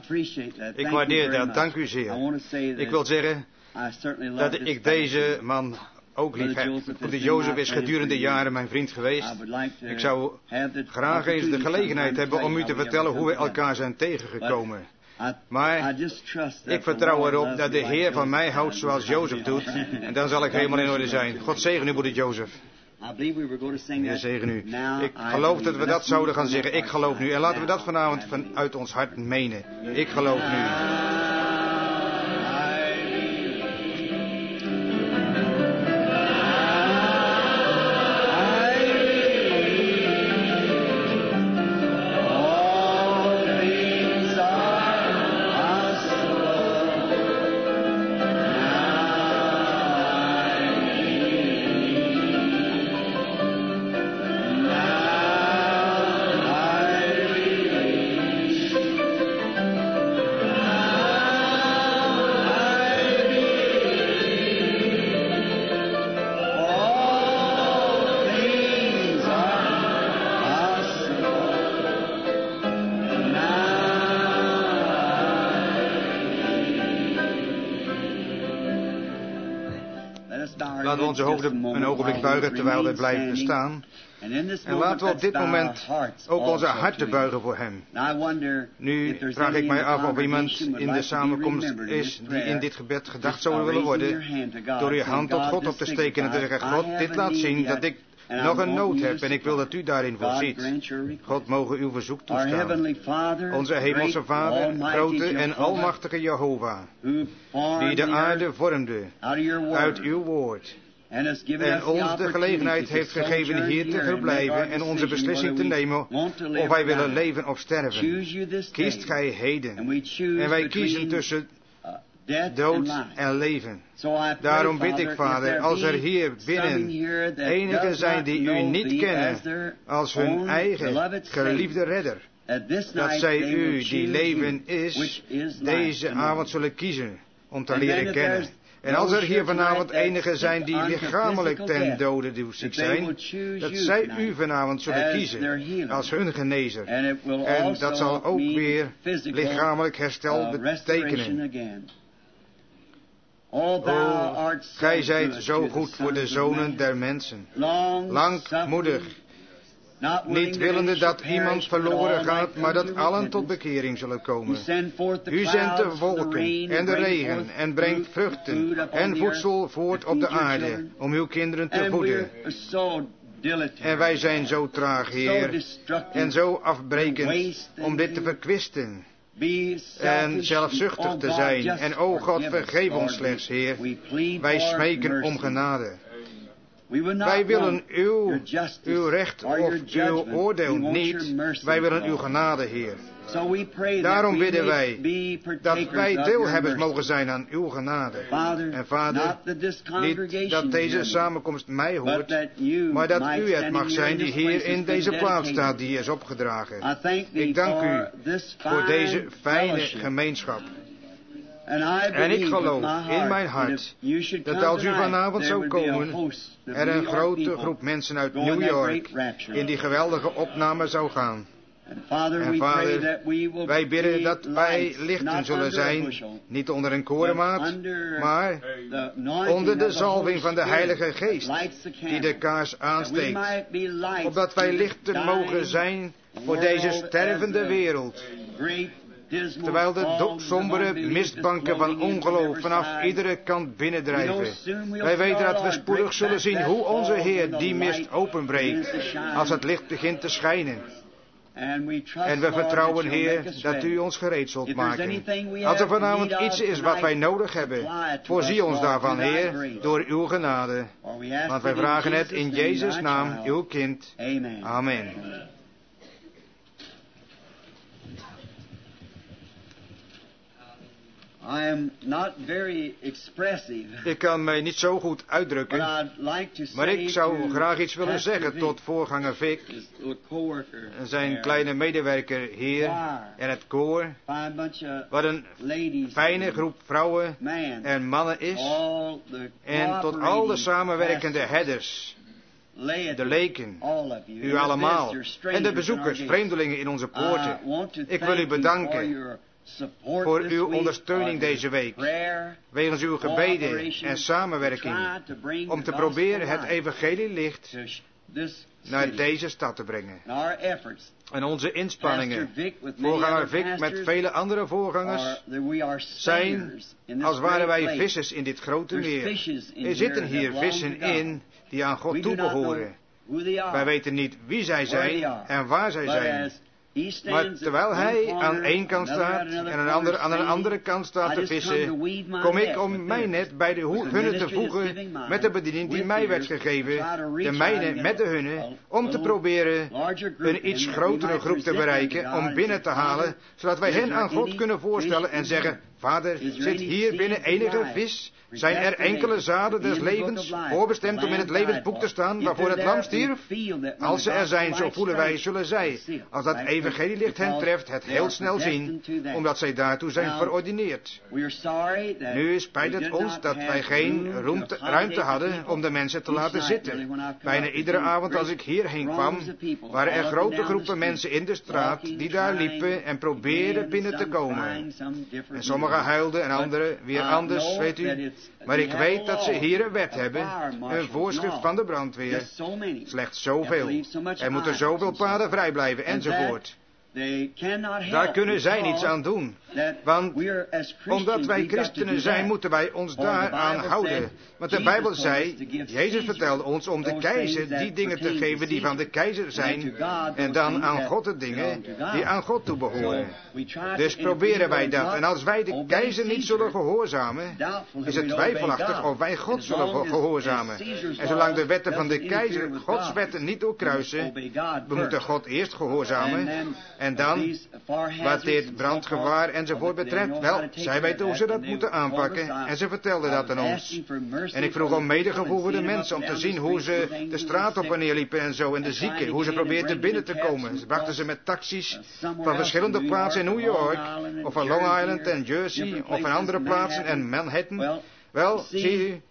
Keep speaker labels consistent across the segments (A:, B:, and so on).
A: Ik waardeer dat, dank u zeer. Ik wil zeggen dat ik deze man ook lief heb. Broeder Jozef is gedurende jaren mijn vriend geweest. Ik zou graag eens de gelegenheid hebben om u te vertellen hoe we elkaar zijn tegengekomen. Maar ik vertrouw erop dat de Heer van mij houdt zoals Jozef doet. En dan zal ik helemaal in orde zijn. God zegen u, broeder Jozef. Heer zegen u. Ik geloof dat we dat zouden gaan zeggen. Ik geloof nu. En laten we dat vanavond vanuit ons hart menen. Ik geloof nu. Laten we onze hoofden een ogenblik buigen terwijl we blijven staan. En laten we op dit moment ook onze harten buigen voor hem. Nu vraag ik mij af of iemand in de samenkomst is die in dit gebed gedacht zou willen worden. Door uw hand tot God op te steken en te zeggen: God, dit laat zien dat ik nog een nood heb en ik wil dat u daarin voorziet. God mogen uw verzoek toestaan. Onze hemelse Vader, grote en almachtige Jehovah, die de aarde vormde uit uw woord. En ons de gelegenheid heeft gegeven hier te verblijven en onze beslissing te nemen of wij willen leven of sterven. Kiest gij heden. En wij kiezen tussen dood en leven. Daarom bid ik, Vader, als er hier binnen enigen zijn die u niet kennen als hun eigen geliefde redder, dat zij u, die leven is, deze avond zullen kiezen om te leren kennen. En als er hier vanavond enigen zijn die lichamelijk ten dode ziek zijn, dat zij u vanavond zullen kiezen als hun genezer. En dat zal ook weer lichamelijk herstel betekenen. O, gij zijt zo goed voor de zonen der mensen, langmoedig, niet willende dat iemand verloren gaat, maar dat allen tot bekering zullen komen. U zendt de wolken en de regen en brengt vruchten en voedsel voort op de aarde om uw kinderen te voeden. En wij zijn zo traag, Heer, en zo afbrekend om dit te verkwisten. En zelfzuchtig te zijn. En o God, vergeef ons slechts, Heer. Wij smeken om genade. Wij willen uw recht of uw oordeel niet. Wij willen uw genade, Heer. Daarom bidden wij dat wij deelhebbers mogen zijn aan uw genade. En Vader, niet dat deze samenkomst mij hoort, maar dat u het mag zijn die hier in deze plaats staat, die is opgedragen. Ik dank u voor deze fijne gemeenschap. En ik geloof in mijn hart dat als u vanavond zou komen, er een grote groep mensen uit New York in die geweldige opname zou gaan. En Vader, wij bidden dat wij lichten zullen zijn, niet onder een korenmaat, maar onder de zalving van de Heilige Geest, die de kaars aansteekt, opdat wij lichten mogen zijn voor deze stervende wereld. Terwijl de sombere mistbanken van ongeloof vanaf iedere kant binnendrijven. Wij weten dat we spoedig zullen zien hoe onze Heer die mist openbreekt, als het licht begint te schijnen. En we vertrouwen, Heer, dat u ons gereed zult maken. Als er vanavond iets is wat wij nodig hebben, voorzie ons daarvan, Heer, door uw genade. Want wij vragen het in Jezus' naam, uw kind. Amen.
B: I am not very expressive.
A: Ik kan mij niet zo goed uitdrukken, maar ik zou graag iets willen zeggen tot voorganger Vic en zijn kleine medewerker hier en het koor. Wat een fijne groep vrouwen en mannen is. En tot al de samenwerkende herders, de leken, u allemaal, en de bezoekers, vreemdelingen in onze poorten. Ik wil u bedanken voor uw ondersteuning deze week, wegens uw gebeden en samenwerking, om te proberen het evangelielicht naar deze stad te brengen. En onze inspanningen, voorganger Vic met vele andere voorgangers, zijn als waren wij vissers in dit grote meer. Er zitten hier vissen in die aan God toebehoren. Wij weten niet wie zij zijn en waar zij zijn. Maar terwijl hij aan één kant staat en een ander aan een andere kant staat te vissen, kom ik om mijn net bij de hunne te voegen met de bediening die mij werd gegeven, de mijne met de hunne, om te proberen een iets grotere groep te bereiken, om binnen te halen, zodat wij hen aan God kunnen voorstellen en zeggen: Vader, zit hier binnen enige vis? Zijn er enkele zaden des levens, voorbestemd om in het levensboek te staan, waarvoor het lam stierf? Als ze er zijn, zo voelen wij, zullen zij, als dat evangelielicht hen treft, het heel snel zien, omdat zij daartoe zijn verordineerd. Nu spijt het ons dat wij geen ruimte hadden om de mensen te laten zitten. Bijna iedere avond als ik hierheen kwam, waren er grote groepen mensen in de straat die daar liepen en probeerden binnen te komen. En sommigen huilden en anderen weer anders, weet u. Maar ik weet dat ze hier een wet hebben, een voorschrift van de brandweer. Slechts zoveel. Er moeten zoveel paden vrij blijven, enzovoort. Daar kunnen zij niets aan doen. Want omdat wij christenen zijn, moeten wij ons daaraan houden. Want de Bijbel zei, Jezus vertelde ons om de keizer die dingen te geven die van de keizer zijn, en dan aan God de dingen die aan God toebehoren. Dus proberen wij dat. En als wij de keizer niet zullen gehoorzamen, is het twijfelachtig of wij God zullen gehoorzamen. En zolang de wetten van de keizer Gods wetten niet doorkruisen, we moeten God eerst gehoorzamen. En dan, wat dit brandgevaar enzovoort betreft, wel, zij weten hoe ze dat moeten aanpakken. En ze vertelden dat aan ons. En ik vroeg om medegevoel voor de mensen, om te zien hoe ze de straat op en neer liepen en zo. En de zieken, hoe ze probeerden binnen te komen. Ze brachten ze met taxis van verschillende plaatsen in New York, of van Long Island en Jersey, of van andere plaatsen en Manhattan. Wel, zie u.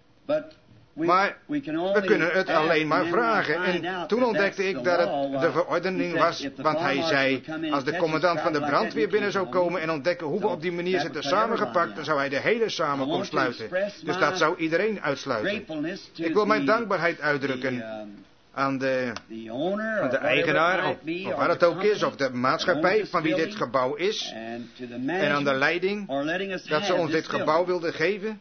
A: Maar we kunnen het alleen maar vragen. En toen ontdekte ik dat het de verordening was, want hij zei, als de commandant van de brandweer binnen zou komen en ontdekken hoe we op die manier zitten samengepakt, dan zou hij de hele samenkomst sluiten. Dus dat zou iedereen uitsluiten. Ik wil mijn dankbaarheid uitdrukken aan de eigenaar, of waar het ook is, of de maatschappij van wie dit gebouw is, en aan de leiding, dat ze ons dit gebouw wilden geven,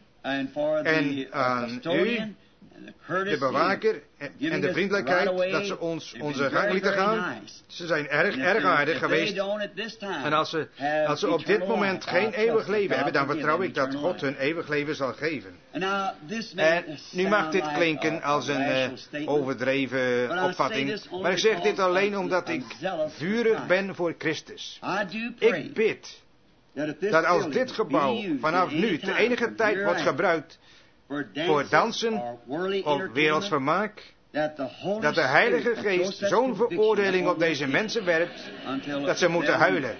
A: en aan u, de bewaker en de vriendelijkheid, dat ze ons onze gang lieten gaan. Ze zijn erg aardig geweest. En als ze op dit moment geen eeuwig leven hebben, dan vertrouw ik dat God hun eeuwig leven zal geven. En nu mag dit klinken als een overdreven opvatting, maar ik zeg dit alleen omdat ik vurig ben voor Christus. Ik bid dat als dit gebouw vanaf nu de enige tijd wordt gebruikt voor dansen of werelds vermaak, dat de Heilige Geest zo'n veroordeling op deze mensen werpt, dat ze moeten huilen.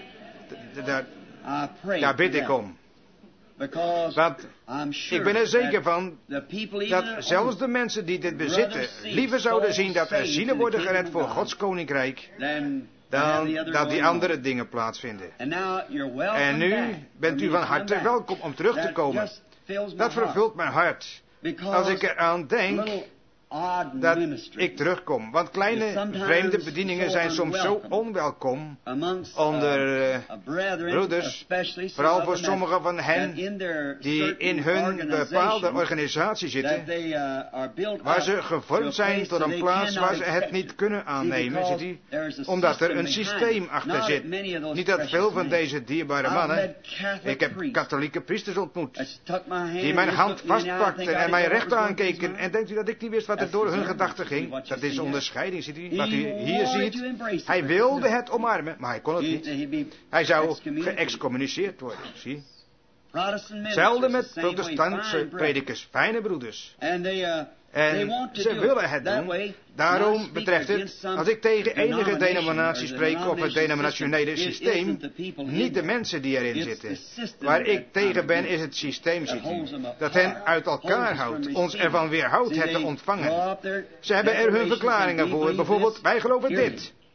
A: Daar bid ik om. Want ik ben er zeker van dat zelfs de mensen die dit bezitten liever zouden zien dat er zielen worden gered voor Gods koninkrijk, dan dat die andere dingen plaatsvinden. En nu bent u van harte welkom om terug te komen. Dat vervult mijn hart als ik eraan denk dat ik terugkom. Want kleine vreemde bedieningen zijn soms zo onwelkom onder broeders, vooral voor sommigen van hen die in hun bepaalde organisatie zitten, waar ze gevormd zijn tot een plaats waar ze het niet kunnen aannemen, ziet u, omdat er een systeem achter zit. Niet dat veel van deze dierbare mannen, ik heb katholieke priesters ontmoet, die mijn hand vastpakten en mij recht aankeken, en denkt u dat ik niet wist wat er door hun gedachten ging? Dat is onderscheiding, ziet u, wat u hier ziet. Hij wilde het omarmen, maar hij kon het niet. Hij zou geëxcommuniceerd worden, zie. Hetzelfde met protestantse predikers, fijne broeders. En ze willen het doen. Daarom betreft het, als ik tegen enige denominatie spreek of het denominationele systeem, niet de mensen die erin zitten. Waar ik tegen ben is het systeem, ziet u, dat hen uit elkaar houdt, ons ervan weerhoudt het te ontvangen. Ze hebben er hun verklaringen voor, bijvoorbeeld, wij geloven dit.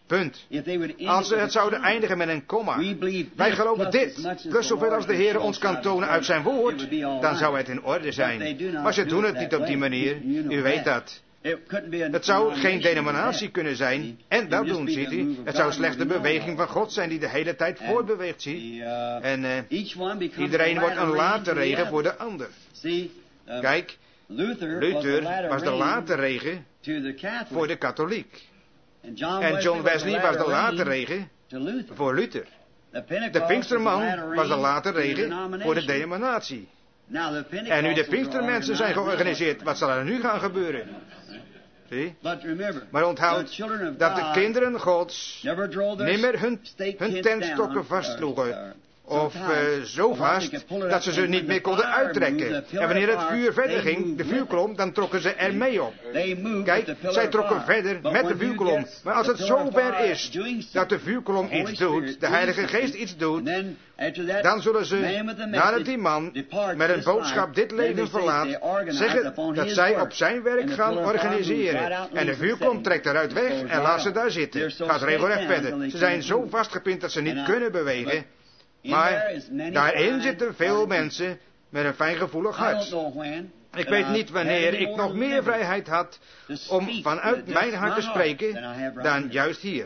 A: Punt. Als ze het zouden eindigen met een komma. Wij geloven dit, plus zoveel als de Heer ons kan tonen uit zijn woord, dan zou het in orde zijn. Maar ze doen het niet op die manier. U weet dat. Het zou geen denominatie kunnen zijn. En dat doen, ziet u. Het zou slechts de beweging van God zijn die de hele tijd voortbeweegt, zie. En iedereen wordt een late regen voor de ander. Kijk, Luther was de late regen voor de katholiek. En John Wesley was de late regen voor Luther. De Pinksterman was de late regen voor de denominatie. En nu de Pinkstermensen zijn georganiseerd, wat zal er nu gaan gebeuren? Zie? Maar onthoud dat de kinderen Gods nimmer hun tentstokken vastsloegen. Of zo vast dat ze niet meer konden uittrekken. En wanneer het vuur verder ging, de vuurkolom, dan trokken ze er mee op. Kijk, zij trokken verder met de vuurkolom. Maar als het zover is dat de vuurkolom iets doet, de Heilige Geest iets doet, dan zullen ze, nadat die man met een boodschap dit leven verlaat, zeggen dat zij op zijn werk gaan organiseren. En de vuurkolom trekt eruit weg en laat ze daar zitten. Gaat regelrecht verder. Ze zijn zo vastgepind dat ze niet kunnen bewegen. Maar daarin zitten veel mensen met een fijngevoelig hart. Ik weet niet wanneer ik nog meer vrijheid had om vanuit mijn hart te spreken dan juist hier.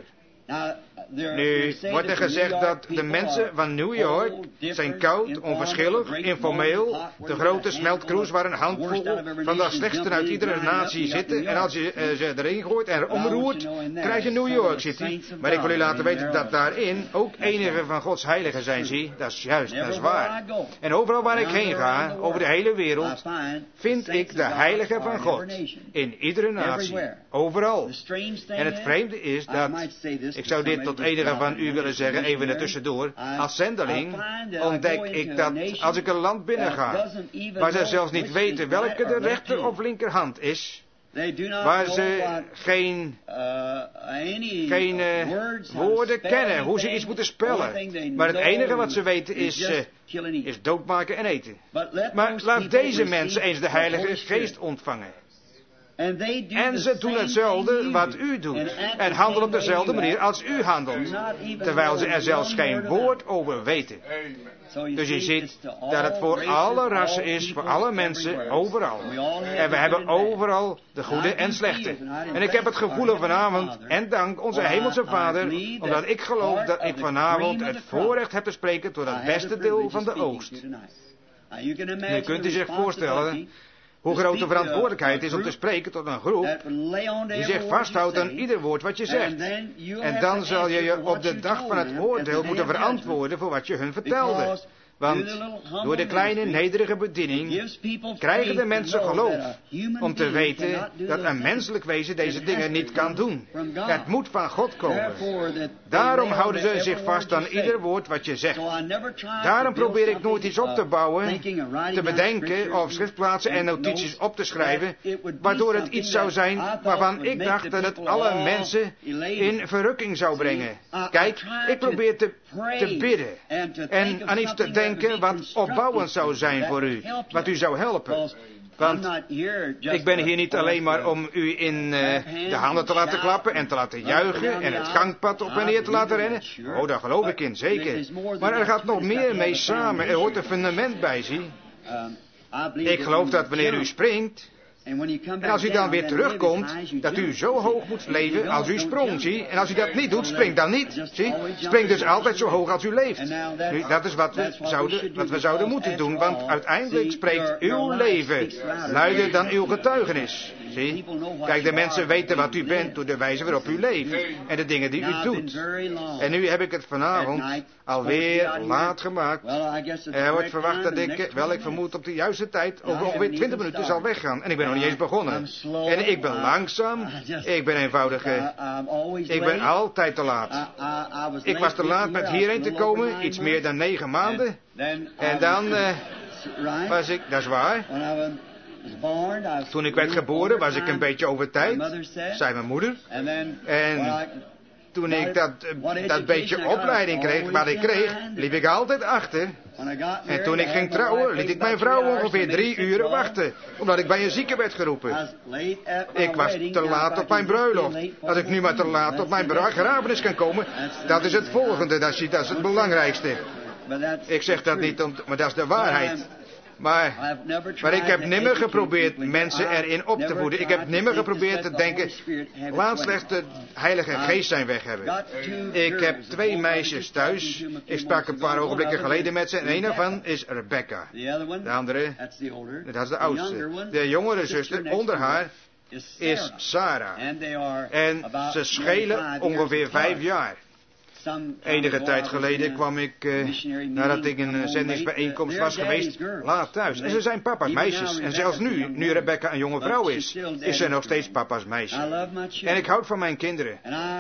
A: Nu wordt er gezegd dat de mensen van New York zijn koud, onverschillig, informeel. De grote smeltkroes waar een handvol van de slechtsten uit iedere natie zitten. En als je ze erin gooit en omroert, krijg je New York City. Maar ik wil u laten weten dat daarin ook enige van Gods heiligen zijn, zie. Dat is juist, dat is waar. En overal waar ik heen ga, over de hele wereld, vind ik de heiligen van God. In iedere natie. Overal. En het vreemde is dat, ik zou dit tot enige van u willen zeggen, even ertussendoor. Als zendeling ontdek ik dat als ik een land binnenga, waar ze zelfs niet weten welke de rechter of linkerhand is, waar ze geen woorden kennen, hoe ze iets moeten spellen. Maar het enige wat ze weten is doodmaken en eten. Maar laat deze mensen eens de Heilige Geest ontvangen. En ze doen hetzelfde wat u doet. En handelen op dezelfde manier als u handelt. Terwijl ze er zelfs geen woord over weten. Dus je ziet dat het voor alle rassen is, voor alle mensen, overal. En we hebben overal de goede en slechte. En ik heb het gevoel vanavond, en dank onze hemelse Vader, omdat ik geloof dat ik vanavond het voorrecht heb te spreken tot het beste deel van de oogst. Nu kunt u zich voorstellen hoe groot de verantwoordelijkheid is om te spreken tot een groep die zich vasthoudt aan ieder woord wat je zegt. En dan zal je je op de dag van het oordeel moeten verantwoorden voor wat je hun vertelde. Want door de kleine nederige bediening krijgen de mensen geloof om te weten dat een menselijk wezen deze dingen niet kan doen. Het moet van God komen. Daarom houden ze zich vast aan ieder woord wat je zegt. Daarom probeer ik nooit iets op te bouwen, te bedenken of schriftplaatsen en notities op te schrijven, waardoor het iets zou zijn waarvan ik dacht dat het alle mensen in verrukking zou brengen. Kijk, ik probeer te bidden en aan iets te denken wat opbouwend zou zijn voor u, wat u zou helpen. Want ik ben hier niet alleen maar om u in de handen te laten klappen en te laten juichen en het gangpad op en neer te laten rennen. Oh, daar geloof ik in, zeker. Maar er gaat nog meer mee samen. Er hoort een fundament bij, zie. Ik geloof dat wanneer u springt, en als u dan weer terugkomt, dat u zo hoog moet leven als u sprong, zie. En als u dat niet doet, spring dan niet, zie. Spring dus altijd zo hoog als u leeft. Nu, dat is wat we zouden moeten doen, want uiteindelijk spreekt uw leven luider dan uw getuigenis. Zie? Kijk, de mensen weten wat u bent door de wijze waarop u leeft en de dingen die u doet. En nu heb ik het vanavond alweer laat gemaakt. Er wordt verwacht dat ik vermoed op de juiste tijd over ongeveer 20 minuten zal weggaan. En ik ben nog niet eens begonnen. En ik ben langzaam. Ik ben eenvoudig. Ik ben altijd te laat. Ik was te laat met hierheen te komen, iets meer dan 9 maanden. En dan was ik, dat is waar. Toen ik werd geboren was ik een beetje over tijd, zei mijn moeder. En toen ik dat beetje opleiding kreeg, wat ik kreeg, liep ik altijd achter. En toen ik ging trouwen, liet ik mijn vrouw ongeveer 3 uur wachten, omdat ik bij een zieke werd geroepen. Ik was te laat op mijn bruiloft. Als ik nu maar te laat op mijn begrafenis kan komen, dat is het volgende, dat is het belangrijkste. Ik zeg dat niet, maar dat is de waarheid. Maar ik heb nimmer geprobeerd mensen erin op te voeden. Ik heb nimmer geprobeerd te denken, laat slechts de Heilige Geest zijn weg hebben. Ik heb 2 meisjes thuis. Ik sprak een paar ogenblikken geleden met ze en een daarvan is Rebecca. De andere, dat is de oudste. De jongere zuster onder haar is Sarah. En ze schelen ongeveer 5 jaar. Enige tijd geleden kwam ik, nadat ik in een zendingsbijeenkomst was geweest, laat thuis. En ze zijn papa's meisjes. En zelfs nu Rebecca een jonge vrouw is ze nog steeds papa's meisje. En ik houd van mijn kinderen.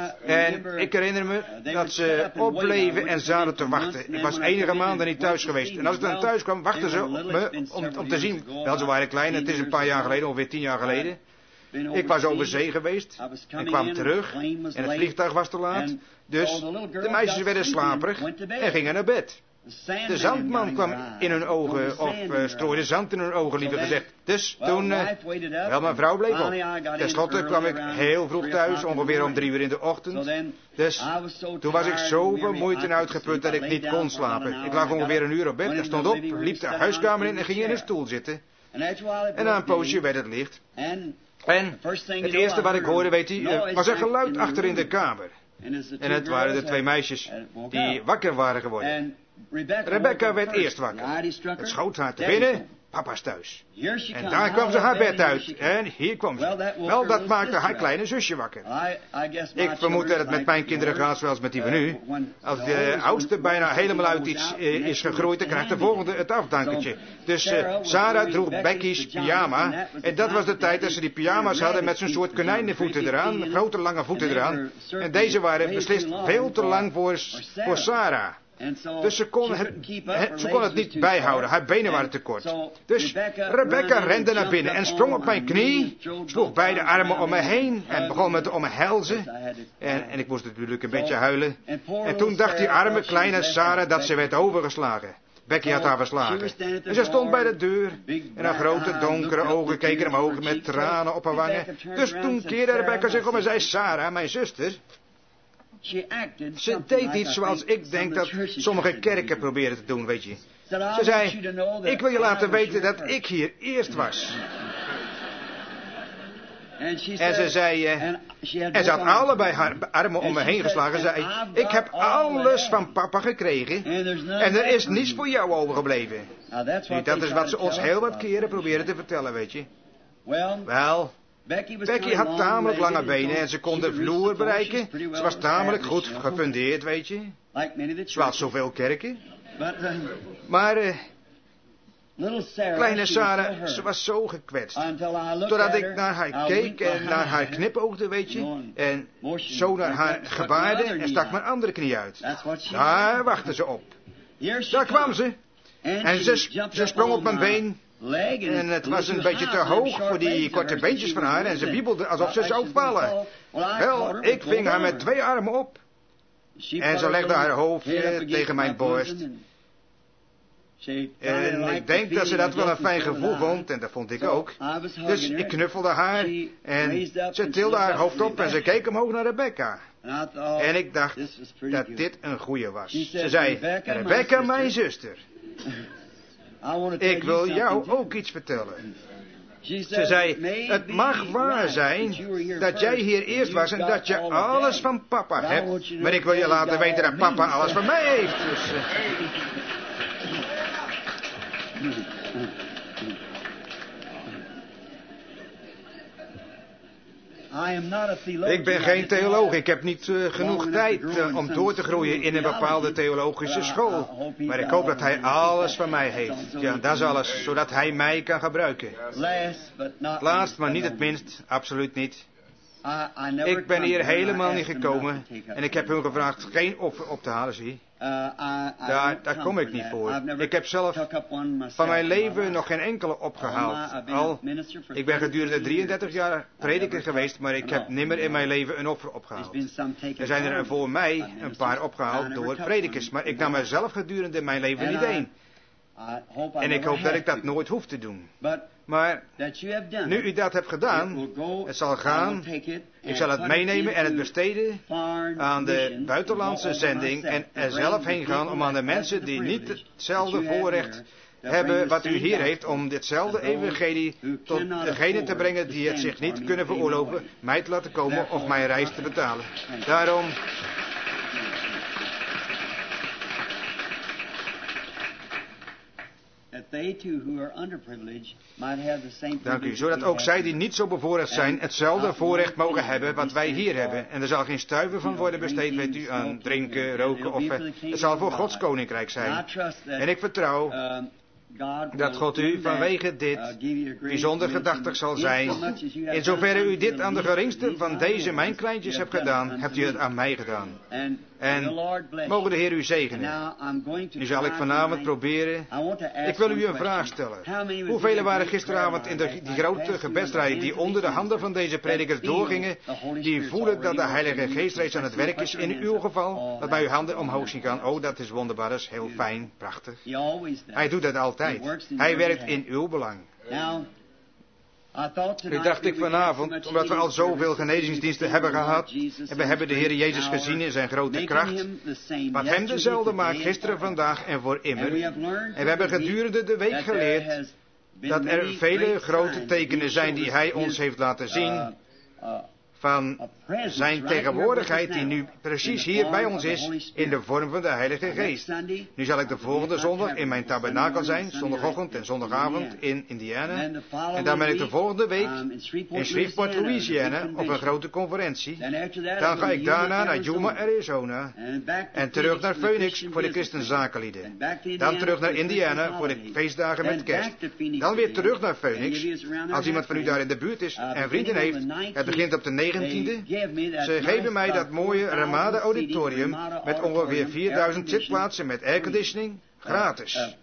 A: En ik herinner me dat ze opbleven en zaten te wachten. Ik was enige maanden niet thuis geweest. En als ik dan thuis kwam, wachten ze op me om te zien. Wel, ze waren klein, het is een paar jaar geleden, ongeveer 10 jaar geleden. Ik was over zee geweest en kwam terug en het vliegtuig was te laat. Dus de meisjes werden slaperig en gingen naar bed. De zandman kwam in hun ogen, of strooide zand in hun ogen, liever gezegd. Dus toen, wel, mijn vrouw bleef op. Ten slotte kwam ik heel vroeg thuis, ongeveer om 3 uur in de ochtend. Dus toen was ik zo vermoeid en uitgeput dat ik niet kon slapen. Ik lag ongeveer 1 uur op bed en stond op, liep de huiskamer in en ging in een stoel zitten. En na een poosje werd het licht. En het eerste wat ik hoorde, weet u, was een geluid achter in de kamer. En het waren de 2 meisjes die wakker waren geworden. Rebecca werd eerst wakker. Het schoot haar te binnen, papa's thuis. En daar kwam ze haar bed uit. En hier kwam ze. Wel, dat maakte haar kleine zusje wakker. Ik vermoed dat het met mijn kinderen gaat zoals met die van u. Als de oudste bijna helemaal uit iets is gegroeid, dan krijgt de volgende het afdankertje. Dus Sarah droeg Becky's pyjama. En dat was de tijd dat ze die pyjama's hadden met zo'n soort konijnenvoeten eraan. Grote lange voeten eraan. En deze waren beslist veel te lang voor Sarah. Dus ze kon het niet bijhouden. Haar benen waren te kort. Dus Rebecca rende naar binnen en sprong op mijn knie, sloeg beide armen om me heen en begon me te omhelzen. En ik moest natuurlijk een beetje huilen. En toen dacht die arme kleine Sarah dat ze werd overgeslagen. Becky had haar verslagen. En ze stond bij de deur. En haar grote donkere ogen keken omhoog met tranen op haar wangen. Dus toen keerde Rebecca zich om en zei, Sarah, mijn zuster, ze deed iets zoals ik denk dat sommige kerken proberen te doen, weet je. Ze zei, ik wil je laten weten dat ik hier eerst was. En ze zei, en ze had allebei haar armen om me heen geslagen, zei, ik heb alles van papa gekregen en er is niets voor jou overgebleven. Dat is wat ze ons heel wat keren proberen te vertellen, weet je. Wel, Becky had tamelijk lange benen en ze kon de vloer bereiken. Ze was tamelijk goed gefundeerd, weet je. Zoals zoveel kerken. Maar kleine Sarah, ze was zo gekwetst. Totdat ik naar haar keek en naar haar knipoogde, weet je. En zo naar haar gebaarde en stak mijn andere knie uit. Daar wachtte ze op. Daar kwam ze. En ze sprong op mijn been. En het was een beetje te hoog voor die korte beentjes van haar en ze wiebelde alsof ze zou vallen. Wel, ik ving haar met 2 armen op. En ze legde haar hoofdje tegen mijn borst. En ik denk dat ze dat wel een fijn gevoel vond, en dat vond ik ook. Dus ik knuffelde haar en ze tilde haar hoofd op en ze keek omhoog naar Rebecca. En ik dacht dat dit een goeie was. Ze zei, Rebecca, mijn zuster. Ik wil jou ook iets vertellen. Ze zei, het mag waar zijn dat jij hier eerst was en dat je alles van papa hebt. Maar ik wil je laten weten dat papa alles van mij heeft. Dus, ik ben geen theoloog. Ik heb niet genoeg tijd om door te groeien in een bepaalde theologische school. Maar ik hoop dat hij alles van mij heeft. Ja, dat is alles, zodat hij mij kan gebruiken. Laatst, maar niet het minst, absoluut niet. Ik ben hier helemaal niet gekomen en ik heb hun gevraagd geen offer op te halen, zie. Daar kom ik niet voor. Ik heb zelf van mijn leven nog geen enkele opgehaald. Ik ben gedurende 33 jaar prediker geweest, maar ik heb nimmer in mijn leven een offer opgehaald. Er zijn er voor mij een paar opgehaald door predikers, maar ik nam er zelf gedurende mijn leven niet één. En ik hoop dat ik dat nooit hoef te doen. Maar nu u dat hebt gedaan, het zal gaan, ik zal het meenemen en het besteden aan de buitenlandse zending en er zelf heen gaan om aan de mensen die niet hetzelfde voorrecht hebben wat u hier heeft, om ditzelfde evangelie tot degenen te brengen die het zich niet kunnen veroorloven, mij te laten komen of mijn reis te betalen. Daarom... Dank u, zodat ook zij die niet zo bevoorrecht zijn, hetzelfde voorrecht mogen hebben wat wij hier hebben. En er zal geen stuiver van worden besteed, weet u, aan drinken, roken of... Het zal voor Gods koninkrijk zijn. En ik vertrouw dat God u vanwege dit bijzonder gedachtig zal zijn. In zoverre u dit aan de geringste van deze mijn kleintjes hebt gedaan, hebt u het aan mij gedaan. En mogen de Heer u zegenen. Nu zal ik vanavond proberen. Ik wil u een vraag stellen. Hoeveel waren gisteravond in die grote gebedsrij die onder de handen van deze predikers doorgingen, die voelen dat de Heilige Geest reeds aan het werk is in uw geval, dat bij uw handen omhoog zien gaan? Oh, dat is wonderbaar, dat is heel fijn, prachtig. Hij doet dat altijd. Hij werkt in uw belang. Nu dacht ik vanavond, omdat we al zoveel genezingsdiensten hebben gehad, en we hebben de Heer Jezus gezien in zijn grote kracht, wat hem dezelfde maakt gisteren, vandaag en voor immer. En we hebben gedurende de week geleerd dat er vele grote tekenen zijn die hij ons heeft laten zien, van zijn tegenwoordigheid die nu precies hier bij ons is in de vorm van de Heilige Geest. Nu zal ik de volgende zondag in mijn tabernakel zijn, zondagochtend en zondagavond in Indiana. En dan ben ik de volgende week in Shreveport, Louisiana op een grote conferentie. Dan ga ik daarna naar Yuma, Arizona en terug naar Phoenix voor de christenzakenlieden. Dan terug naar Indiana voor de feestdagen met kerst. Dan weer terug naar Phoenix. Als iemand van u daar in de buurt is en vrienden heeft, het begint op de 19e. Ze geven mij dat mooie Ramada Auditorium met ongeveer 4000 zitplaatsen met airconditioning, gratis.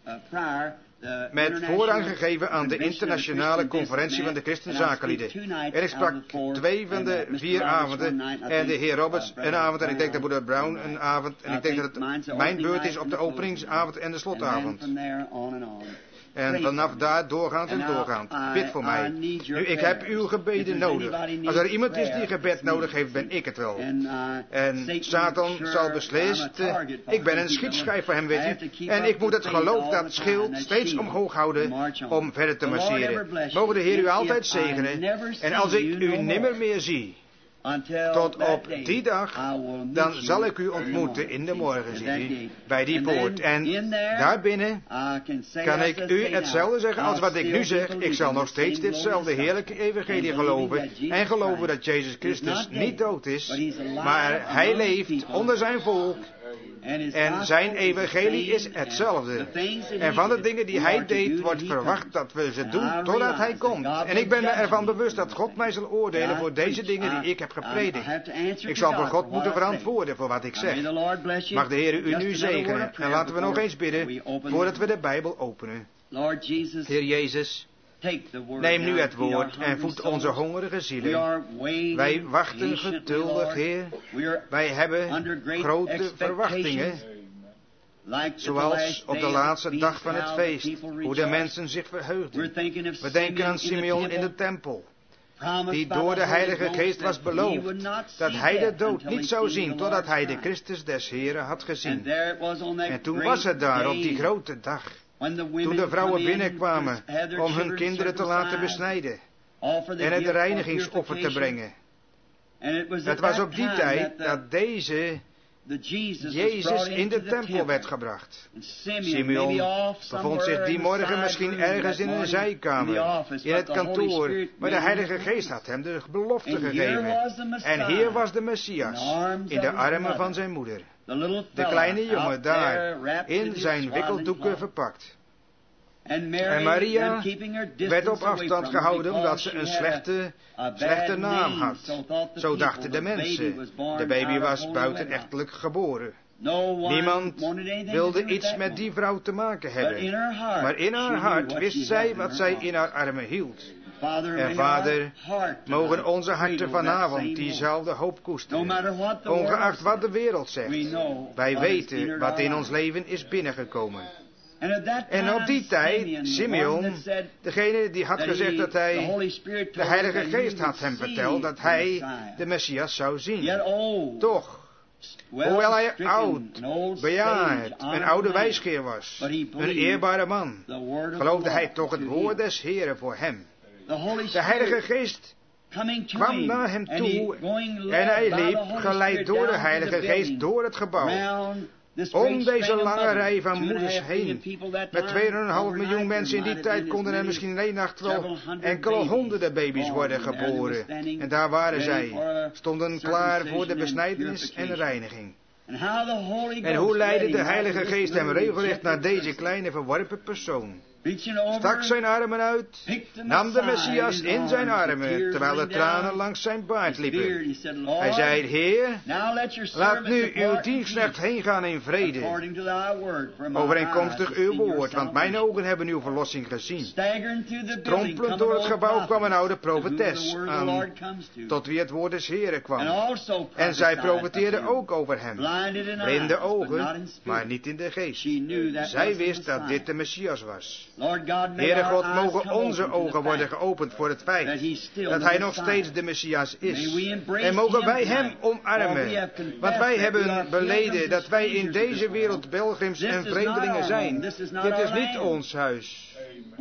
A: Met voorrang gegeven aan de internationale conferentie van de christenzakenlieden. En ik sprak 2 van de 4 avonden en de heer Roberts een avond en ik denk dat broeder Brown een avond en ik denk dat het mijn beurt is op de openingsavond en de slotavond. En vanaf daar doorgaand en doorgaand. Bid voor mij. Nu, ik heb uw gebeden nodig. Als er iemand is die gebed nodig heeft, ben ik het wel. En Satan zal beslist. Ik ben een schietschijf voor hem, weet u. En ik moet het geloof, dat schild, steeds omhoog houden om verder te marcheren. Mogen de Heer u altijd zegenen. En als ik u nimmer meer zie, tot op die dag, dan zal ik u ontmoeten in de morgen, ziet u, bij die poort. En daarbinnen kan ik u hetzelfde zeggen als wat ik nu zeg. Ik zal nog steeds ditzelfde heerlijke evangelie geloven. En geloven dat Jezus Christus niet dood is, maar hij leeft onder zijn volk. En zijn evangelie is hetzelfde. En van de dingen die hij deed, wordt verwacht dat we ze doen totdat hij komt. En ik ben me ervan bewust dat God mij zal oordelen voor deze dingen die ik heb gepredikt. Ik zal voor God moeten verantwoorden voor wat ik zeg. Mag de Heer u nu zegenen. En laten we nog eens bidden voordat we de Bijbel openen. Heer Jezus, neem nu het woord en voed onze hongerige zielen. Wij wachten geduldig, Heer. Wij hebben grote verwachtingen. Zoals op de laatste dag van het feest, hoe de mensen zich verheugden. We denken aan Simeon in de tempel, die door de Heilige Geest was beloofd dat hij de dood niet zou zien totdat hij de Christus des Heren had gezien. En toen was het daar op die grote dag, toen de vrouwen binnenkwamen om hun kinderen te laten besnijden en het reinigingsoffer te brengen. Het was op die tijd dat deze Jezus in de tempel werd gebracht. Simeon bevond zich die morgen misschien ergens in een zijkamer, in het kantoor, maar de Heilige Geest had hem de belofte gegeven. En hier was de Messias, in de armen van zijn moeder. De kleine jongen daar, in zijn wikkeldoeken verpakt. En Maria werd op afstand gehouden omdat ze een slechte naam had. Zo dachten de mensen. De baby was buitenechtelijk geboren. Niemand wilde iets met die vrouw te maken hebben. Maar in haar hart wist zij wat zij in haar armen hield. En Vader, mogen onze harten vanavond diezelfde hoop koesteren. Ongeacht wat de wereld zegt. Wij weten wat in ons leven is binnengekomen. En op die tijd, Simeon, degene die had gezegd dat de Heilige Geest had hem verteld dat hij de Messias zou zien. Toch, hoewel hij oud, bejaard, een oude wijsgeer was, een eerbare man, geloofde hij toch het woord des Heren voor hem. De Heilige Geest kwam naar hem toe en hij liep, geleid door de Heilige Geest, door het gebouw, om deze lange rij van moeders heen. Met 2,5 miljoen mensen in die tijd konden er misschien in één nacht wel enkele honderden baby's worden geboren. En daar waren zij, stonden klaar voor de besnijdenis en reiniging. En hoe leidde de Heilige Geest hem regelrecht naar deze kleine verworpen persoon? Stak zijn armen uit, nam de Messias in zijn armen, terwijl de tranen langs zijn baard liepen. Hij zei, Heer, laat nu uw dienstknecht heen gaan in vrede, overeenkomstig uw woord, want mijn ogen hebben uw verlossing gezien. Strompelend door het gebouw kwam een oude profetes aan, tot wie het woord des Heren kwam. En zij profeteerde ook over hem. Blinde ogen, maar niet in de geest. Zij wist dat dit de Messias was. Heere God, mogen onze ogen worden geopend voor het feit dat hij nog steeds de Messias is. En mogen wij hem omarmen. Want wij hebben beleden dat wij in deze wereld pelgrims en vreemdelingen zijn. Dit is niet ons huis.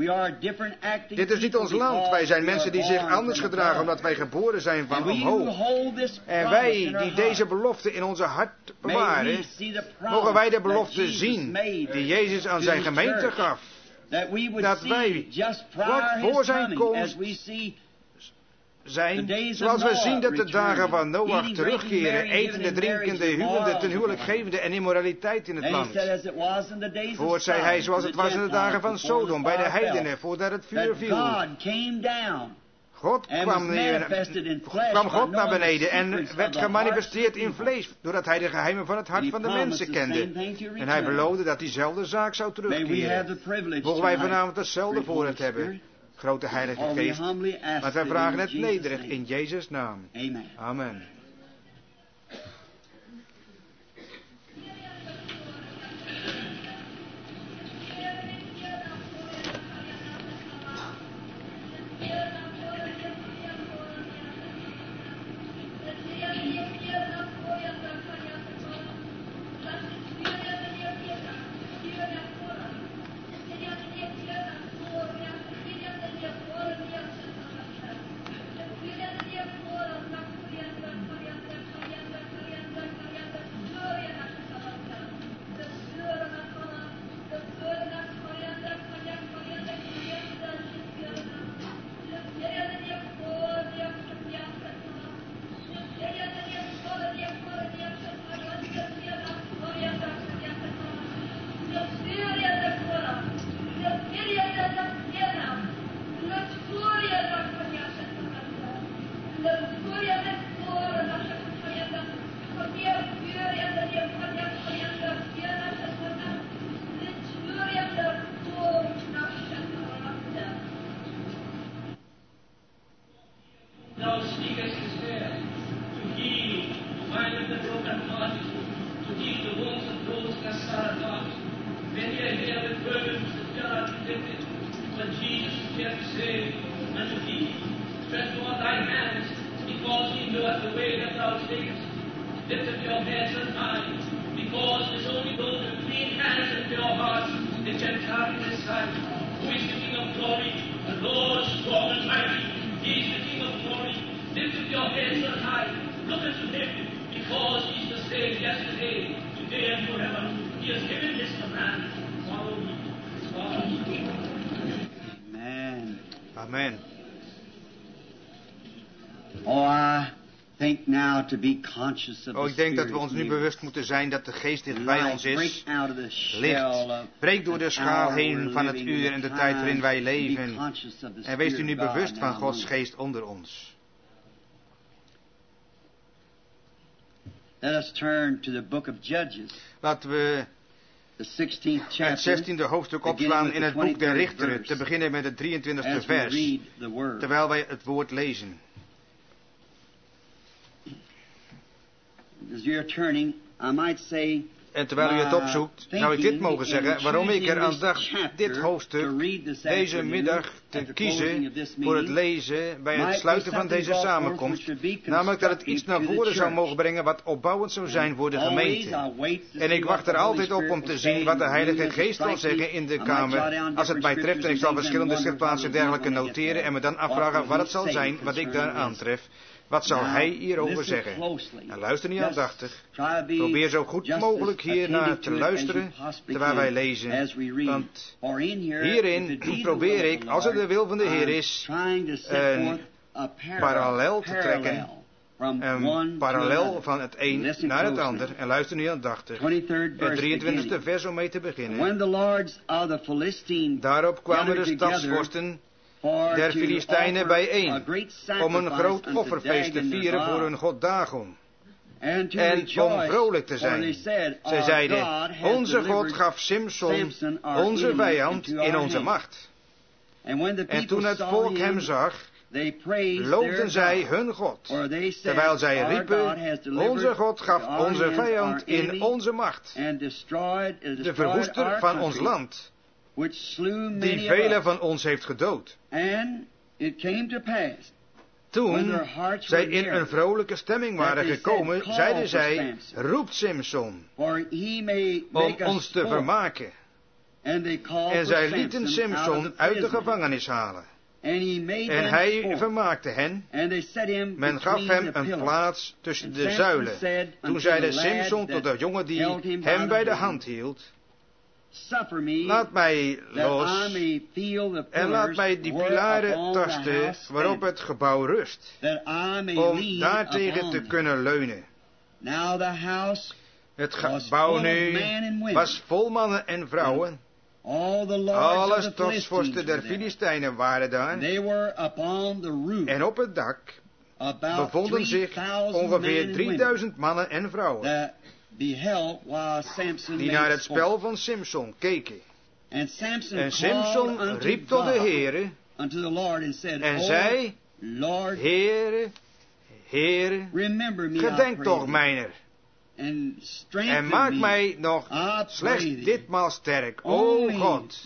A: Dit is niet ons land. Wij zijn mensen die zich anders gedragen omdat wij geboren zijn van omhoog. En wij die deze belofte in onze hart bewaren, mogen wij de belofte zien die Jezus aan zijn gemeente gaf. Dat wij vlak voor zijn komst zijn, zoals we zien dat de dagen van Noach terugkeren, etende, drinkende, huwende, ten huwelijk gevende en immoraliteit in het land. Voort zei hij, zoals het was in de dagen van Sodom, bij de heidenen, voordat het vuur viel. Kwam God naar beneden en werd gemanifesteerd in vlees, doordat hij de geheimen van het hart van de mensen kende. En hij beloofde dat diezelfde zaak zou terugkeren. Mogen wij vanavond hetzelfde voor het hebben, grote Heilige Geest, want wij vragen het nederig in Jezus' naam. Amen.
B: Amen.
A: Amen. Ik denk dat we ons nu bewust moeten zijn dat de geest dicht bij ons is. Licht, breek door de schaal heen van het uur en de tijd waarin wij leven. En wees u nu bewust van Gods geest onder ons.
B: Let us turn to the book of Judges.
A: Laten we het 16e hoofdstuk opslaan in het boek der Richteren, te beginnen met het 23e vers, terwijl wij het woord lezen.
B: As you're turning, I might say,
A: en terwijl u het opzoekt, zou ik dit mogen zeggen, waarom ik eraan dacht dit hoofdstuk deze middag te kiezen voor het lezen bij het sluiten van deze samenkomst. Namelijk dat het iets naar voren zou mogen brengen wat opbouwend zou zijn voor de gemeente. En ik wacht er altijd op om te zien wat de Heilige Geest wil zeggen in de kamer, als het mij treft. En ik zal verschillende schriftplaatsen en dergelijke noteren en me dan afvragen wat het zal zijn wat ik daar aantref. Wat zal hij hierover zeggen? En luister niet aandachtig. Probeer zo goed mogelijk hier naar te luisteren terwijl wij lezen. Want hierin probeer ik, als het de wil van de Heer is, een parallel te trekken. Een parallel van het een naar het ander. En luister niet aandachtig. Het 23e vers om mee te beginnen. Daarop kwamen de stadsvorsten der Filistijnen bijeen, om een groot offerfeest te vieren voor hun god Dagon. En om vrolijk te zijn. Zij zeiden, onze God gaf Simson, onze vijand, in onze macht. En toen het volk hem zag, loofden zij hun God, terwijl zij riepen, onze God gaf onze vijand in onze macht, de verwoester van ons land, die velen van ons heeft gedood. Toen zij in een vrolijke stemming waren gekomen, zeiden zij, roept Simson, om ons te vermaken. En zij lieten Simson uit de gevangenis halen. En hij vermaakte hen. Men gaf hem een plaats tussen de zuilen. Toen zeide Simson tot de jongen die hem bij de hand hield, laat mij los en laat mij die pilaren tasten waarop het gebouw rust, om daartegen te kunnen leunen. Het gebouw nu was vol mannen en vrouwen. Alle stadsvorsten der Filistijnen waren daar. En op het dak bevonden zich ongeveer 3000 mannen en vrouwen, die naar het spel van Simson keken. En Simson riep tot de Heere en zei, Heere, Heere, gedenk toch mijner. En maak mij nog slechts ditmaal sterk, o God,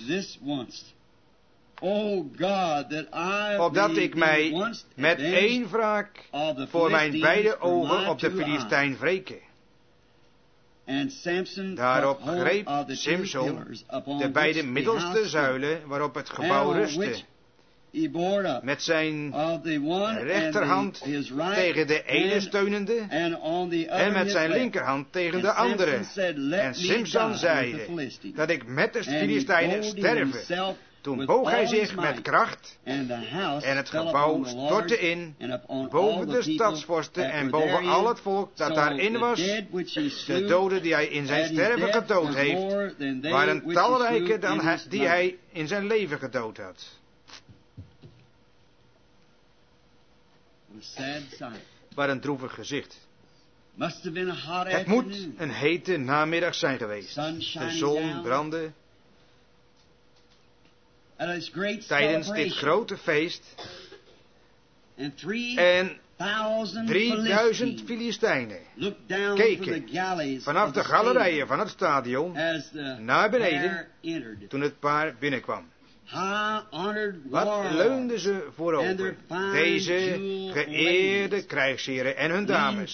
A: opdat ik mij met één wraak voor mijn beide ogen op de Filistijn wreke. Daarop greep Simson de beide middelste zuilen waarop het gebouw rustte, met zijn rechterhand tegen de ene steunende en met zijn linkerhand tegen de andere. En Simson zeide dat ik met de Filistijnen sterven. Toen boog hij zich met kracht en het gebouw stortte in boven de stadsvorsten en boven al het volk dat daarin was. De doden die hij in zijn sterven gedood heeft, waren talrijker dan die hij in zijn leven gedood had. Wat een droevig gezicht. Het moet een hete namiddag zijn geweest. De zon brandde. Tijdens dit grote feest. En 3000 Filistijnen keken vanaf de galerijen van het stadion naar beneden toen het paar binnenkwam. Wat leunden ze voorover, deze geëerde krijgsheren en hun dames,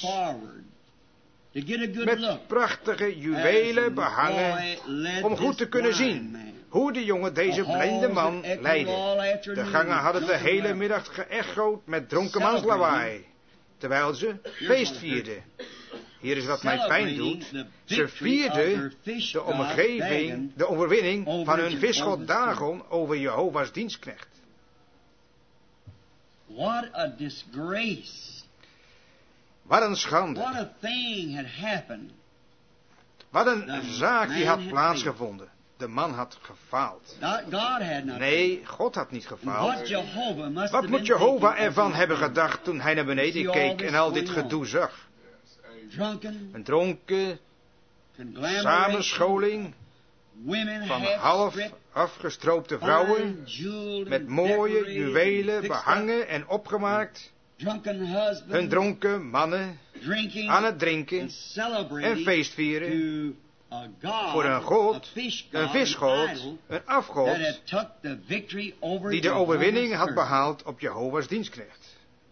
A: met prachtige juwelen behangen, om goed te kunnen zien hoe de jongen deze blinde man leidde. De gangen hadden de hele middag geëchoed met dronkenmanslawaai, terwijl ze feest vierden. Hier is wat mij pijn doet. Ze vierden de overwinning van hun visgod Dagon over Jehovah's dienstknecht.
B: What a disgrace.
A: Wat een schande.
B: What a thing had happened.
A: Wat een zaak die had plaatsgevonden. De man had gefaald. Nee, God had niet gefaald. Wat moet Jehovah ervan hebben gedacht toen hij naar beneden keek en al dit gedoe zag? Een dronken samenscholing van half afgestroopte vrouwen met mooie juwelen behangen en opgemaakt. Hun dronken mannen aan het drinken en feestvieren voor een god, een visgod, een afgod, die de overwinning had behaald op Jehovah's dienstknecht.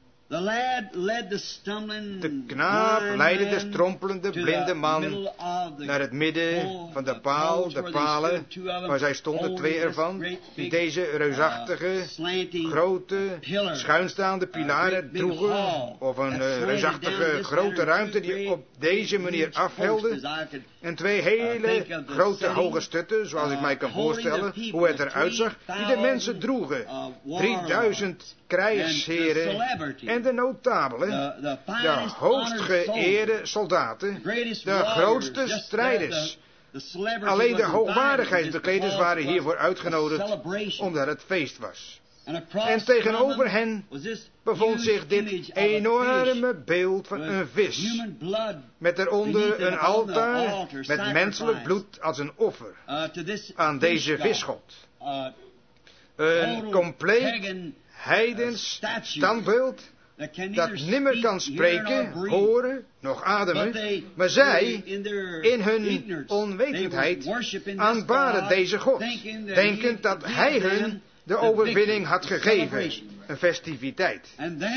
A: De knaap leidde de strompelende blinde man naar het midden van de palen, waar zij stonden, 2 ervan, die deze reusachtige, grote, schuinstaande pilaren droegen, of een reusachtige, grote ruimte die op deze manier afhelde, en 2 hele grote hoge stutten, zoals ik mij kan voorstellen, hoe het eruit zag, die de mensen droegen. 3000 krijgsheren en de notabelen, de hoogst geëerde soldaten, de grootste strijders. Alleen de hoogwaardigheidsbekleders waren hiervoor uitgenodigd, omdat het feest was. En tegenover hen bevond zich dit enorme beeld van een vis, met daaronder een altaar met menselijk bloed als een offer aan deze visgod. Een compleet heidens standbeeld dat nimmer kan spreken, horen, nog ademen, maar zij, in hun onwetendheid, aanbaden deze God, denkend dat hij hun de overwinning had gegeven, een festiviteit.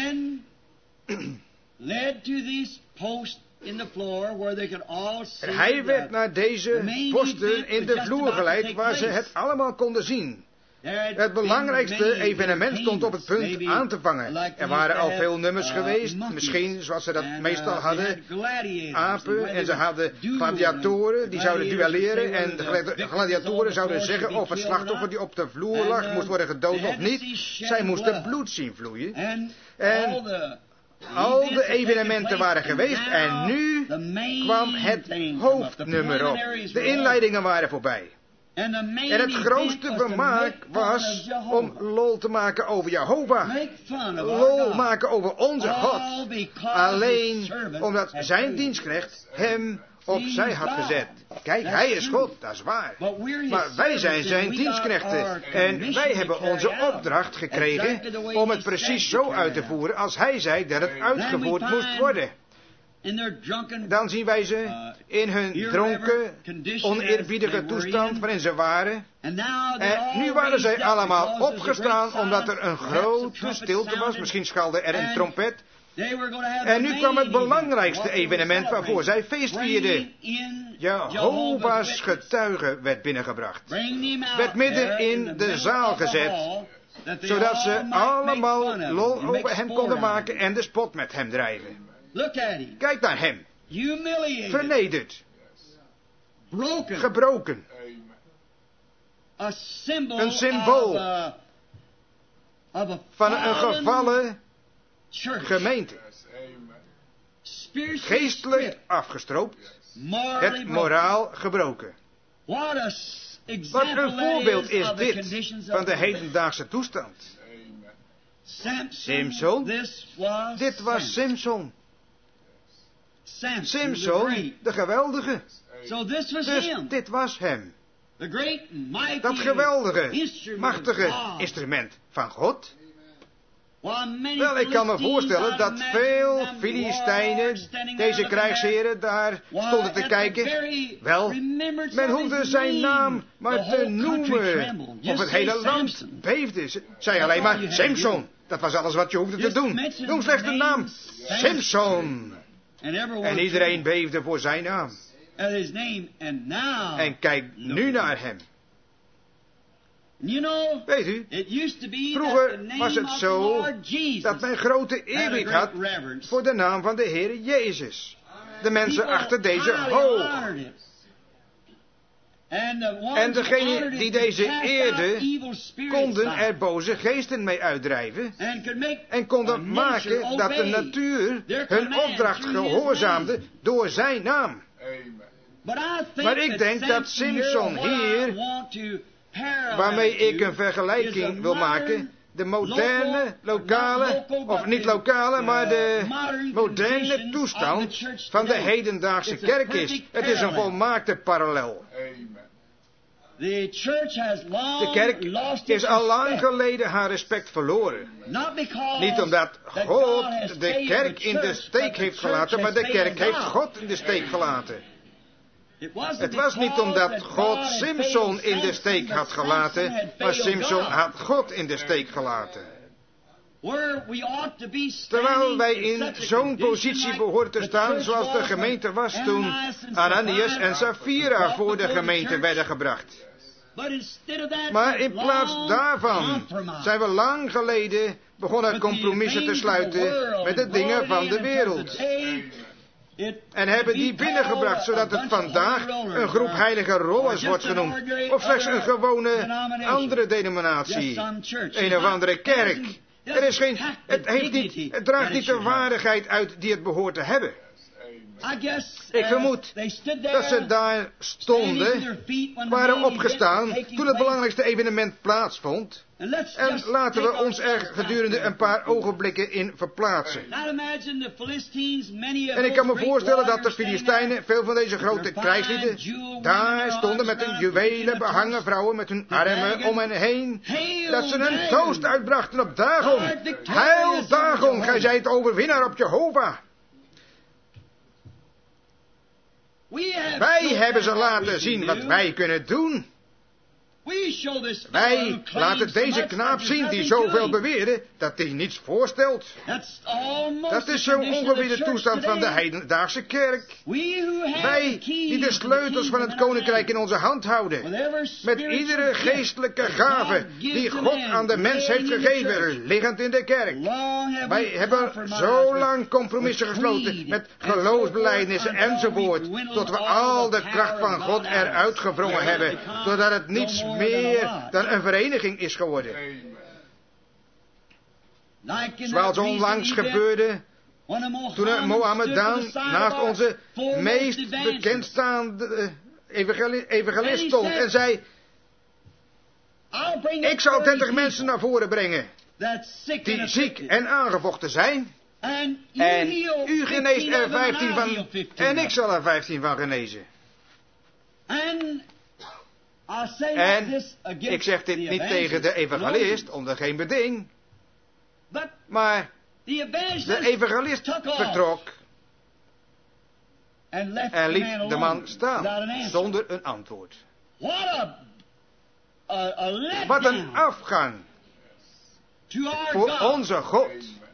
A: En hij werd naar deze posten in de vloer geleid, waar ze het allemaal konden zien. Het belangrijkste evenement stond op het punt aan te vangen. Er waren al veel nummers geweest, misschien zoals ze dat meestal hadden, apen, en ze hadden gladiatoren, die zouden duelleren, en de gladiatoren zouden zeggen of het slachtoffer die op de vloer lag moest worden gedood of niet. Zij moesten bloed zien vloeien. En al de evenementen waren geweest en nu kwam het hoofdnummer op. De inleidingen waren voorbij. En het grootste vermaak was om lol te maken over Jehovah. Lol maken over onze God. Alleen omdat zijn dienstknecht hem opzij had gezet. Kijk, hij is God, dat is waar. Maar wij zijn zijn dienstknechten. En wij hebben onze opdracht gekregen om het precies zo uit te voeren als hij zei dat het uitgevoerd moest worden. Dan zien wij ze in hun dronken, oneerbiedige toestand waarin ze waren. En nu waren zij allemaal opgestaan omdat er een grote stilte was. Misschien schalde er een trompet. En nu kwam het belangrijkste evenement waarvoor zij feest vierden. Jehovah's getuige werd binnengebracht. Werd midden in de zaal gezet. Zodat ze allemaal lol over hem konden maken en de spot met hem drijven. Kijk naar hem. Vernederd. Gebroken. Een symbool van een gevallen gemeente. Geestelijk afgestroopt. Het moraal gebroken. Wat een voorbeeld is dit van de hedendaagse toestand. Simson. Dit was Simson. Simson, de geweldige. Dus dit was hem. Dat geweldige, machtige instrument van God. Wel, ik kan me voorstellen dat veel Filistijnen, deze krijgsheren, daar stonden te kijken. Wel, men hoefde zijn naam maar te noemen. Of het hele land beefde. Zei alleen maar Simson. Dat was alles wat je hoefde te doen. Noem slechts de naam Simson. En iedereen beefde voor zijn naam. En kijk nu naar hem. Weet u, vroeger was het zo dat men grote eerbied had voor de naam van de Heer Jezus. De mensen achter deze hoog. En degenen die deze eerden, konden er boze geesten mee uitdrijven en konden maken dat de natuur hun opdracht gehoorzaamde door zijn naam. Maar ik denk dat Simson hier, waarmee ik een vergelijking wil maken, de moderne, lokale, of niet lokale, maar de moderne toestand van de hedendaagse kerk is. Het is een volmaakte parallel. De kerk is al lang geleden haar respect verloren. Niet omdat God de kerk in de steek heeft gelaten, maar de kerk heeft God in de steek gelaten. Het was niet omdat God Simson in de steek had gelaten, maar Simson had God in de steek gelaten. Terwijl wij in zo'n positie behoren te staan zoals de gemeente was toen Ananias en Sapphira voor de gemeente werden gebracht. Maar in plaats daarvan zijn we lang geleden begonnen compromissen te sluiten met de dingen van de wereld. En hebben die binnengebracht, zodat het vandaag een groep heilige rollers wordt genoemd. Of slechts een gewone andere denominatie. Een of andere kerk. Het draagt niet de waardigheid uit die het behoort te hebben. Ik vermoed dat ze daar stonden, waren opgestaan toen het belangrijkste evenement plaatsvond. En laten we ons er gedurende een paar ogenblikken in verplaatsen. En ik kan me voorstellen dat de Filistijnen, veel van deze grote krijgslieden, daar stonden met hun juwelen behangen vrouwen met hun armen om hen heen. Dat ze een toast uitbrachten op Dagon. Heil Dagon, gij zijt overwinnaar op Jehovah. Wij hebben ze laten zien wat wij kunnen doen. Wij laten deze knaap zien die zoveel beweerde dat hij niets voorstelt. Dat is zo ongeveer de toestand van de heidendaagse kerk. Wij die de sleutels van het koninkrijk in onze hand houden. Met iedere geestelijke gave die God aan de mens heeft gegeven, liggend in de kerk. Wij hebben zo lang compromissen gesloten met geloofsbelijdenissen enzovoort, tot we al de kracht van God eruit gewrongen hebben, doordat het niets meer dan een vereniging is geworden. Zoals onlangs gebeurde toen een Mohammedaan naast onze meest bekendstaande evangelist stond en zei: ik zal 30 mensen naar voren brengen die ziek en aangevochten zijn. En u geneest er 15 van en ik zal er 15 van genezen. En ik zeg dit niet tegen de evangelist, onder geen beding. Maar de evangelist vertrok en liet de man staan, zonder een antwoord. Wat een afgang voor onze God.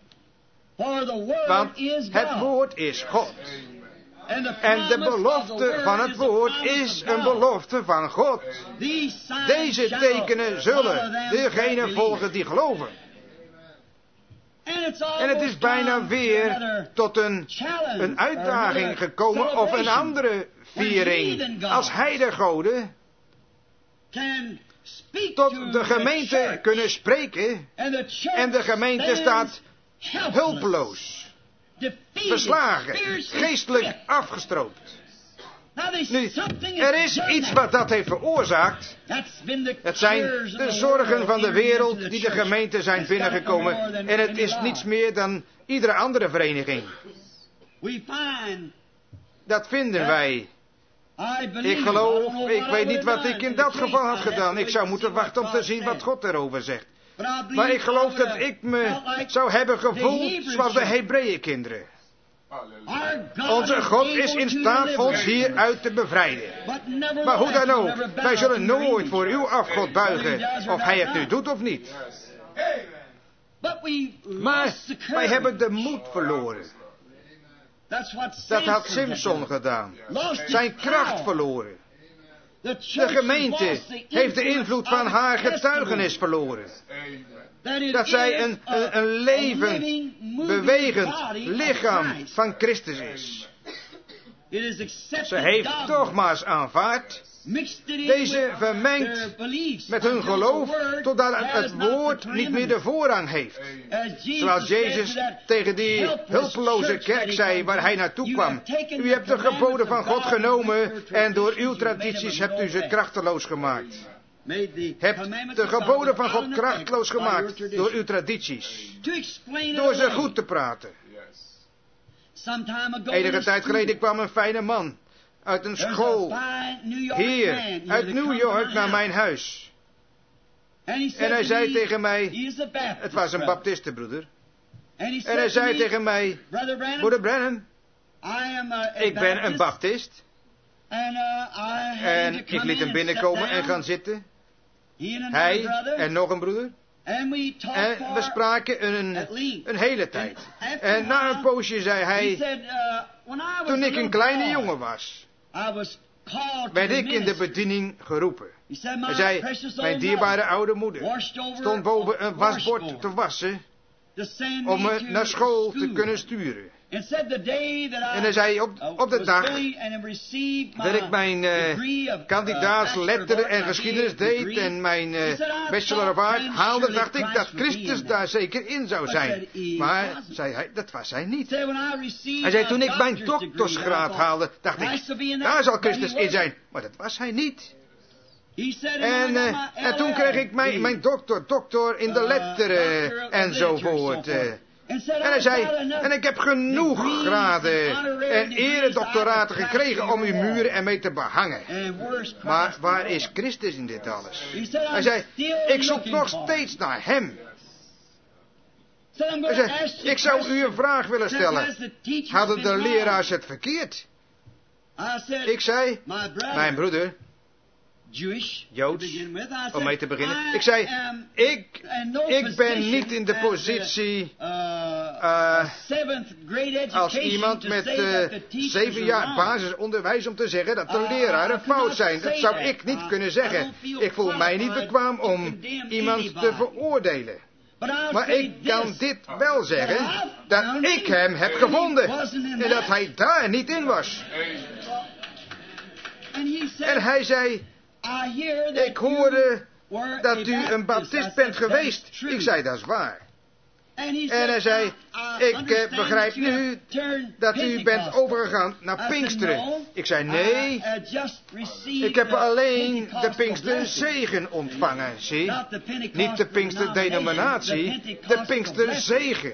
A: Want het woord is God. En de belofte van het woord is een belofte van God. Deze tekenen zullen degenen volgen die geloven. En het is bijna weer tot een uitdaging gekomen of een andere viering. Als heidengoden tot de gemeente kunnen spreken en de gemeente staat hulpeloos. Verslagen, geestelijk afgestroopt. Nu, er is iets wat dat heeft veroorzaakt. Het zijn de zorgen van de wereld die de gemeente zijn binnengekomen. En het is niets meer dan iedere andere vereniging. Dat vinden wij. Ik geloof, ik weet niet wat ik in dat geval had gedaan. Ik zou moeten wachten om te zien wat God erover zegt. Maar ik geloof dat ik me zou hebben gevoeld zoals de Hebreeënkinderen. Onze God is in staat ons hieruit te bevrijden. Maar hoe dan ook, wij zullen nooit voor uw afgod buigen, of hij het nu doet of niet. Maar wij hebben de moed verloren. Dat had Simson gedaan. Zijn kracht verloren. De gemeente heeft de invloed van haar getuigenis verloren. Dat zij een levend, bewegend lichaam van Christus is. Ze heeft toch maar eens aanvaard deze vermengt met hun geloof, totdat het woord niet meer de voorrang heeft. Zoals Jezus tegen die hulpeloze kerk zei waar hij naartoe kwam. U hebt de geboden van God genomen en door uw tradities hebt u ze krachteloos gemaakt. Hebt de geboden van God krachteloos gemaakt door uw tradities. Door ze goed te praten. Enige tijd geleden kwam een fijne man uit een school hier uit New York naar mijn huis. En hij zei tegen mij, het was een baptistenbroeder. En hij zei tegen mij, broeder Branham, ik ben een baptist. En ik liet hem binnenkomen en gaan zitten. Hij en nog een broeder. En we spraken een hele tijd. En na een poosje zei hij, toen ik een kleine jongen was, werd ik in de bediening geroepen. Hij zei, mijn dierbare oude moeder stond boven een wasbord te wassen om me naar school te kunnen sturen. En hij zei, op de dag dat ik mijn kandidaatsletter en geschiedenis deed en mijn Bachelor of Art haalde, dacht ik dat Christus daar zeker in zou zijn. Maar, zei hij, dat was hij niet. Hij zei, toen ik mijn doktersgraad haalde, dacht ik, daar zal Christus in zijn. Maar dat was hij niet. En toen kreeg ik mijn dokter in de letteren enzovoort. En hij zei, en ik heb genoeg graden en eredoctoraten gekregen om uw muren ermee te behangen. Maar waar is Christus in dit alles? Hij zei, ik zoek nog steeds naar hem. Hij zei, ik zou u een vraag willen stellen. Hadden de leraars het verkeerd? Ik zei, mijn broeder, Joods, om mee te beginnen. Ik zei, ik ben niet in de positie als iemand met 7 jaar basisonderwijs om te zeggen dat de leraren fout zijn. Dat zou ik niet kunnen zeggen. Ik voel mij niet bekwaam om iemand te veroordelen. Maar ik kan dit wel zeggen, dat ik hem heb gevonden en dat hij daar niet in was. En hij zei, ik hoorde dat u een baptist bent geweest. Ik zei, dat is waar. En hij zei, ik begrijp nu dat u bent overgegaan naar Pinksteren. Ik zei, nee, ik heb alleen de Pinksterzegen ontvangen, zie. Niet de Pinksterdenominatie, de Pinksterzegen.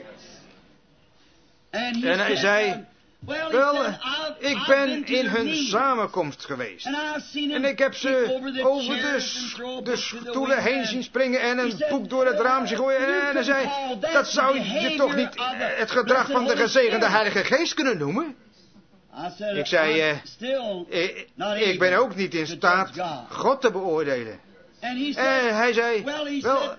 A: En hij zei, wel, ik ben in hun samenkomst geweest. En ik heb ze over de stoelen heen zien springen en een boek door het raam zien gooien. En hij zei, dat zou je toch niet het gedrag van de gezegende Heilige Geest kunnen noemen? Ik zei, ik ben ook niet in staat God te beoordelen. En hij zei, wel,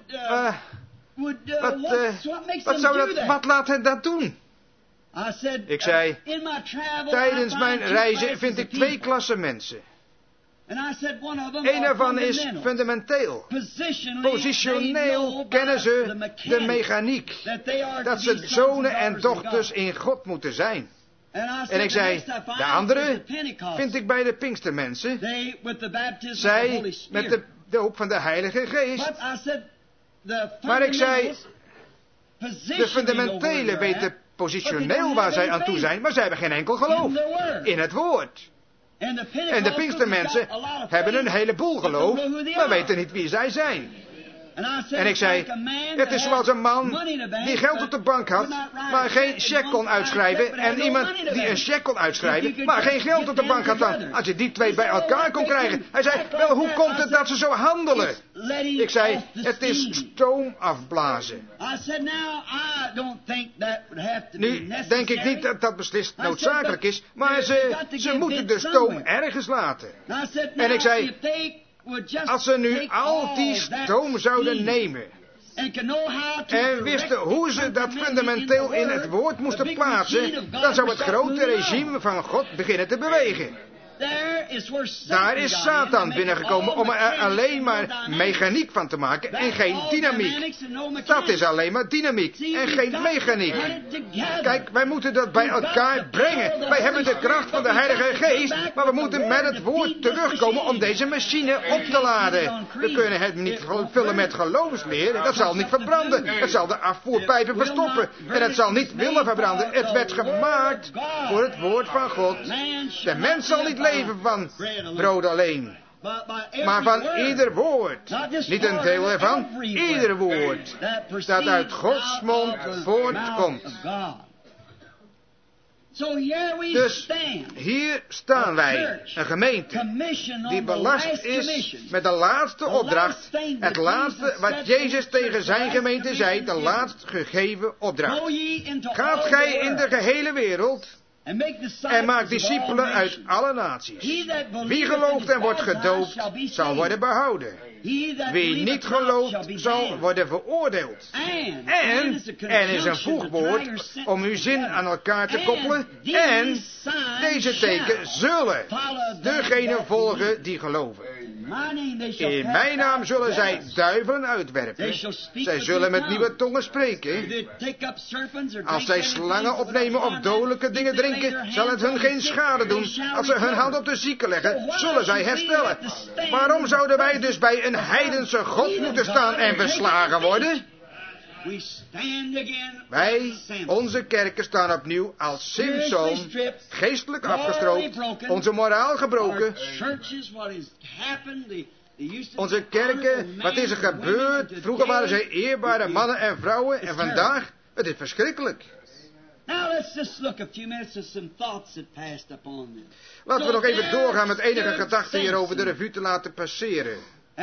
A: wat laat het dat doen? Ik zei, tijdens mijn reizen vind ik 2 klassen mensen. Een ervan is fundamenteel. Positioneel kennen ze de mechaniek. Dat ze zonen en dochters in God moeten zijn. En ik zei, de andere vind ik bij de Pinkstermensen. Zij met de doop van de Heilige Geest. Maar ik zei, de fundamentele weten positioneel waar zij aan toe zijn, maar zij hebben geen enkel geloof in het woord. En de Pinkstermensen hebben een heleboel geloof, maar weten niet wie zij zijn. En ik zei, het is zoals een man die geld op de bank had, maar geen cheque kon uitschrijven. En iemand die een cheque kon uitschrijven, maar geen geld op de bank had dan. Als je die 2 bij elkaar kon krijgen. Hij zei, wel, hoe komt het dat ze zo handelen? Ik zei, het is stoom afblazen. Nu denk ik niet dat dat beslist noodzakelijk is, maar ze moeten de stoom ergens laten. En ik zei, als ze nu al die stoom zouden nemen en wisten hoe ze dat fundamenteel in het woord moesten plaatsen, dan zou het grote regime van God beginnen te bewegen. Daar is Satan binnengekomen om er alleen maar mechaniek van te maken en geen dynamiek. Dat is alleen maar dynamiek en geen mechaniek. Kijk, wij moeten dat bij elkaar brengen. Wij hebben de kracht van de Heilige Geest, maar we moeten met het woord terugkomen om deze machine op te laden. We kunnen het niet vullen met geloofsleer. Dat zal niet verbranden. Het zal de afvoerpijpen verstoppen. En het zal niet willen verbranden. Het werd gemaakt voor het woord van God. De mens zal niet leven van brood alleen, maar van ieder woord. Niet een deel ervan, ieder woord dat uit Gods mond voortkomt. Dus hier staan wij, een gemeente die belast is met de laatste opdracht. Het laatste wat Jezus tegen zijn gemeente zei, de laatst gegeven opdracht. Gaat gij in de gehele wereld en maak discipelen uit alle naties. Wie gelooft en wordt gedoopt, zal worden behouden. Wie niet gelooft, zal worden veroordeeld. En er is een voegwoord om uw zin aan elkaar te koppelen. En deze teken zullen degenen volgen die geloven. In mijn naam zullen zij duivelen uitwerpen. Zij zullen met nieuwe tongen spreken. Als zij slangen opnemen of dodelijke dingen drinken, zal het hun geen schade doen. Als ze hun hand op de zieken leggen, zullen zij herstellen. Waarom zouden wij dus bij een heidense God moeten staan en verslagen worden? Wij, onze kerken, staan opnieuw als Simson, geestelijk afgestroopt, onze moraal gebroken. Onze kerken, wat is er gebeurd? Vroeger waren zij eerbare mannen en vrouwen en vandaag, het is verschrikkelijk. Laten we nog even doorgaan met enige gedachten hierover de revue te laten passeren.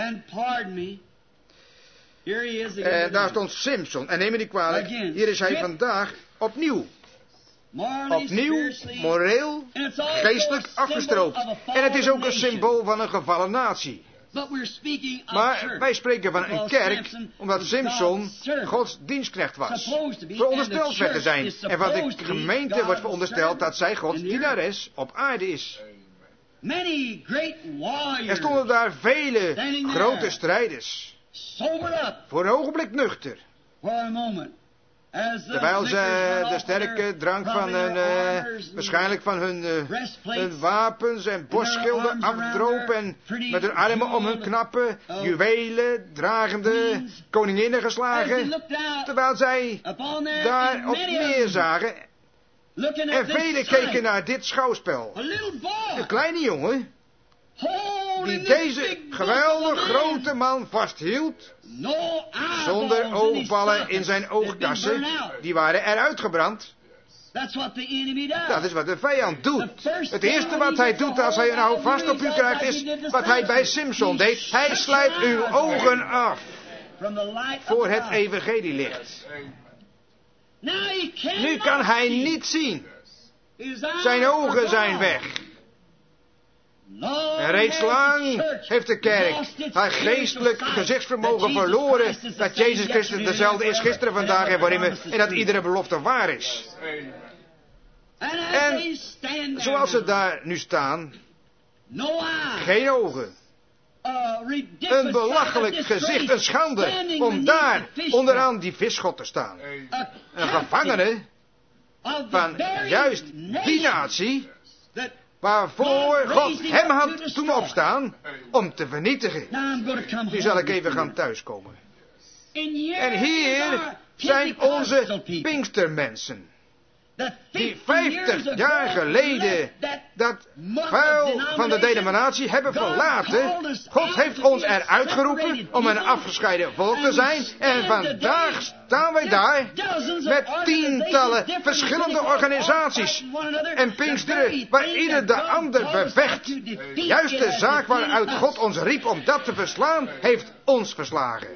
A: En daar stond Simson, en neem me niet kwalijk, hier is hij vandaag opnieuw. Opnieuw, moreel, geestelijk afgestroopt. En het is ook een symbool van een gevallen natie. Maar wij spreken van een kerk, omdat Simson Gods dienstknecht was. Verondersteld werd te zijn. En van de gemeente wordt verondersteld dat zij Gods dienares op aarde is. Er stonden daar vele grote strijders. Voor een ogenblik nuchter. Terwijl ze de sterke drank van waarschijnlijk van hun wapens en borstschilden afdropen en met hun armen om hun knappe, juwelen dragende koninginnen geslagen. Terwijl zij daar op neerzagen en velen keken naar dit schouwspel. Een kleine jongen die deze geweldig grote man vasthield, zonder oogballen in zijn oogkassen, die waren eruit gebrand. Dat is wat de vijand doet. Het eerste wat hij doet als hij een hou vast op u krijgt, is wat hij bij Simson deed. Hij slijt uw ogen af voor het evangelielicht. Nu kan hij niet zien. Zijn ogen zijn weg. En reeds lang heeft de kerk haar geestelijk gezichtsvermogen verloren dat Jezus Christus dezelfde is gisteren, vandaag en voor immer, en dat iedere belofte waar is. En zoals ze daar nu staan, geen ogen. Een belachelijk gezicht, een schande, om daar onderaan die visgod te staan. Een gevangene van juist die natie, waarvoor God hem had toen opstaan om te vernietigen. Nu zal ik even gaan thuiskomen. En hier zijn onze Pinkstermensen. Die 50 jaar geleden dat vuil van de denominatie hebben verlaten. God heeft ons eruit geroepen om een afgescheiden volk te zijn. En vandaag staan wij daar met tientallen verschillende organisaties. En Pinksteren waar ieder de ander bevecht. Juist de zaak waaruit God ons riep om dat te verslaan, heeft ons verslagen.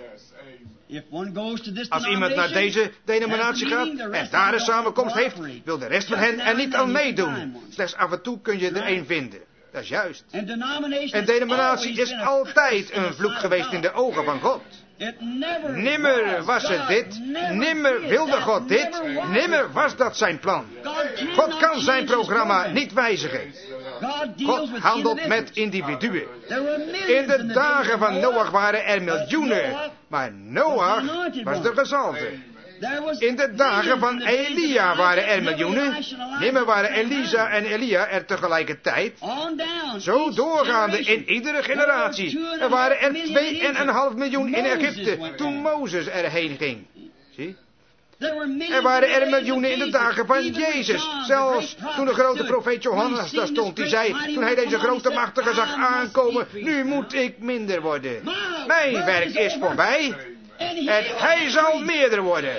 A: Als iemand naar deze denominatie gaat en daar een samenkomst heeft, wil de rest van hen er niet aan meedoen. Slechts af en toe kun je er een vinden. Dat is juist. En denominatie is altijd een vloek geweest in de ogen van God. Nimmer was het dit, nimmer wilde God dit, nimmer was dat zijn plan. God kan zijn programma niet wijzigen. God handelt met individuen. In de dagen van Noach waren er miljoenen, maar Noach was de gezalfde. In de dagen van Elia waren er miljoenen, nimmer waren Elisa en Elia er tegelijkertijd. Zo doorgaande in iedere generatie. Er waren er 2,5 miljoen in Egypte toen Mozes erheen ging. Zie? Er waren er miljoenen in de dagen van Jezus. Zelfs toen de grote profeet Johannes daar stond. Die zei, toen hij deze grote machtige zag aankomen, nu moet ik minder worden. Mijn werk is voorbij. En hij zal meerder worden.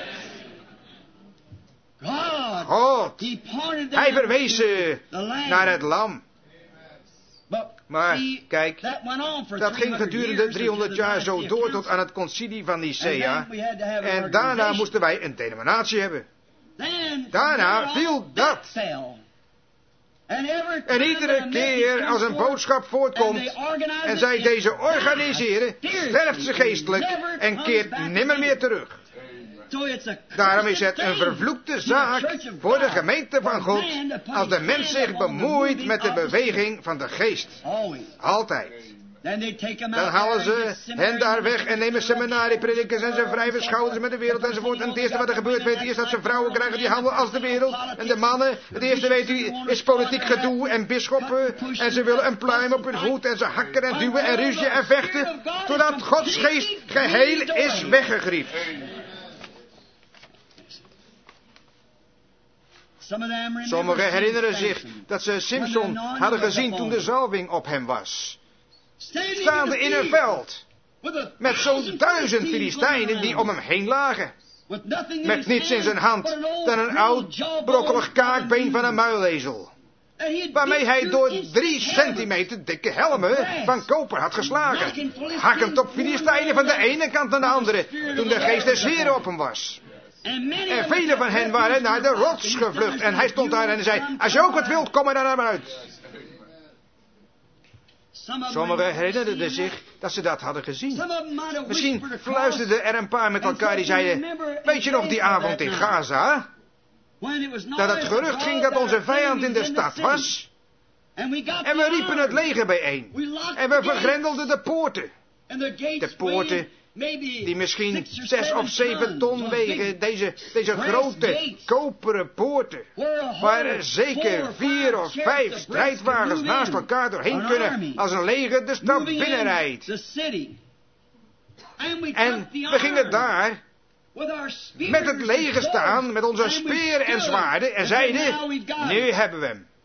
A: God, hij verwees ze naar het lam. Maar, kijk, dat ging gedurende 300 jaar zo door tot aan het concilie van Nicea. En daarna moesten wij een denominatie hebben. Daarna viel dat. En iedere keer als een boodschap voortkomt en zij deze organiseren, sterft ze geestelijk en keert nimmer meer terug. Daarom is het een vervloekte zaak voor de gemeente van God als de mens zich bemoeit met de beweging van de geest. Altijd. Dan halen ze hen daar weg en nemen seminariepredikers en ze wrijven schouders met de wereld enzovoort. En het eerste wat er gebeurt, weet u, is dat ze vrouwen krijgen die handelen als de wereld. En de mannen, het eerste weet u, is politiek gedoe en bisschoppen. En ze willen een pluim op hun hoed en ze hakken en duwen en ruzie en vechten. Totdat Gods geest geheel is weggegriefd. Sommigen herinneren zich dat ze Simson hadden gezien toen de zalving op hem was. Staande in een veld. Met zo'n 1000 Filistijnen die om hem heen lagen. Met niets in zijn hand dan een oud brokkelig kaakbeen van een muilezel. Waarmee hij door 3 centimeter dikke helmen van koper had geslagen. Hakkend op Filistijnen van de ene kant naar de andere. Toen de geest des Heren op hem was. En vele van hen waren naar de rots gevlucht. En hij stond daar en zei, als je ook wat wilt, kom er dan naar buiten. Sommigen herinnerden zich dat ze dat hadden gezien. Misschien fluisterden er een paar met elkaar die zeiden, weet je nog die avond in Gaza? Dat het gerucht ging dat onze vijand in de stad was. En we riepen het leger bijeen. En we vergrendelden de poorten. De poorten die misschien 6 of 7 ton wegen, deze grote koperen poorten, waar er zeker 4 of 5 strijdwagens naast elkaar doorheen kunnen, als een leger de stad binnenrijdt. En we gingen daar met het leger staan, met onze speren en zwaarden, en zeiden, nu hebben we hem.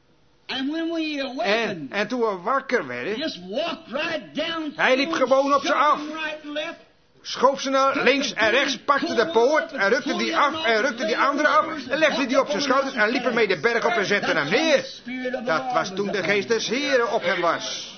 A: En toen we wakker werden, hij liep gewoon op ze af. Schoof ze naar links en rechts, pakte de poort en rukte die af en rukte die andere af en legde die op zijn schouders en liep ermee de berg op en zette hem neer. Dat was toen de geest des Heren op hem was.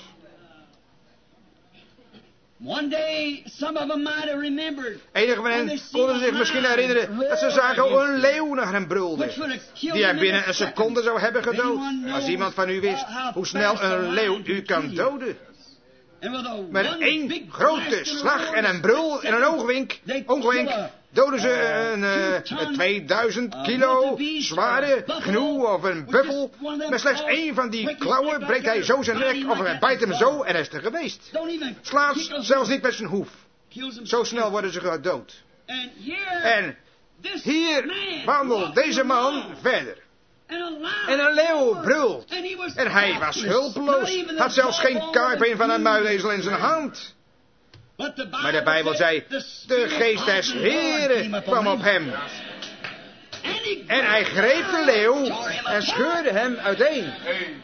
A: Enigen van hen konden zich misschien herinneren dat ze zagen hoe een leeuw naar hem brulde, die hem binnen een seconde zou hebben gedood. Als iemand van u wist hoe snel een leeuw u kan doden. Met 1 grote slag en een brul en een oogwenk doden ze een 2000 kilo zware gnoe of een buffel. Met slechts 1 van die klauwen breekt hij zo zijn nek of hij bijt hem zo en is er geweest. Slaat zelfs niet met zijn hoef. Zo snel worden ze gedood. En hier wandelt deze man verder. En een leeuw brult. En hij was hulpeloos. Had zelfs geen kaakbeen van een muilezel in zijn hand. Maar de Bijbel zei, de geest des Heren kwam op hem. En hij greep de leeuw en scheurde hem uiteen.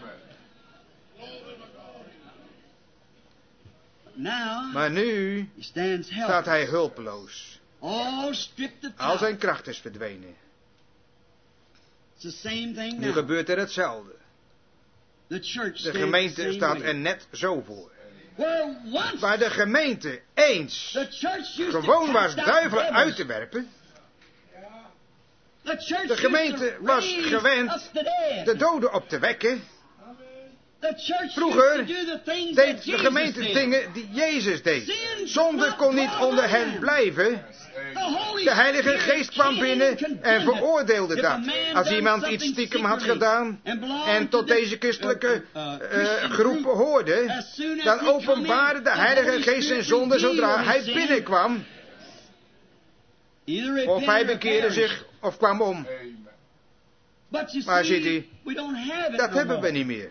A: Maar nu staat hij hulpeloos. Al zijn kracht is verdwenen. Nu gebeurt er hetzelfde. De gemeente staat er net zo voor. Waar de gemeente eens gewoon was duivelen uit te werpen. De gemeente was gewend de doden op te wekken. Vroeger deed de gemeente dingen die Jezus deed. Zonde kon niet onder hen blijven. De Heilige Geest kwam binnen en veroordeelde dat. Als iemand iets stiekem had gedaan en tot deze christelijke groep behoorde, dan openbaarde de Heilige Geest zijn zonde zodra hij binnenkwam. Of hij bekeerde zich of kwam om. Maar ziet u, dat hebben we niet meer.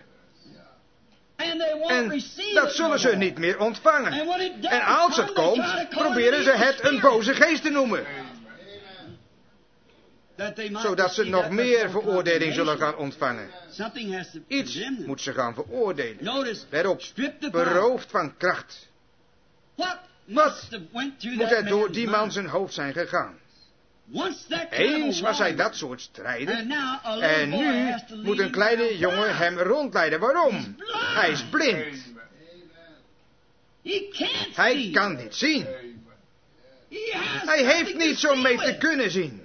A: En dat zullen ze niet meer ontvangen. En als het komt, proberen ze het een boze geest te noemen. Zodat ze nog meer veroordeling zullen gaan ontvangen. Iets moet ze gaan veroordelen. Let op, beroofd van kracht. Wat moet er door die man zijn hoofd zijn gegaan? Eens was hij dat soort strijder. En nu moet een kleine jongen hem rondleiden. Waarom? Hij is blind. Hij kan niet zien. Hij heeft niet zo mee te kunnen zien.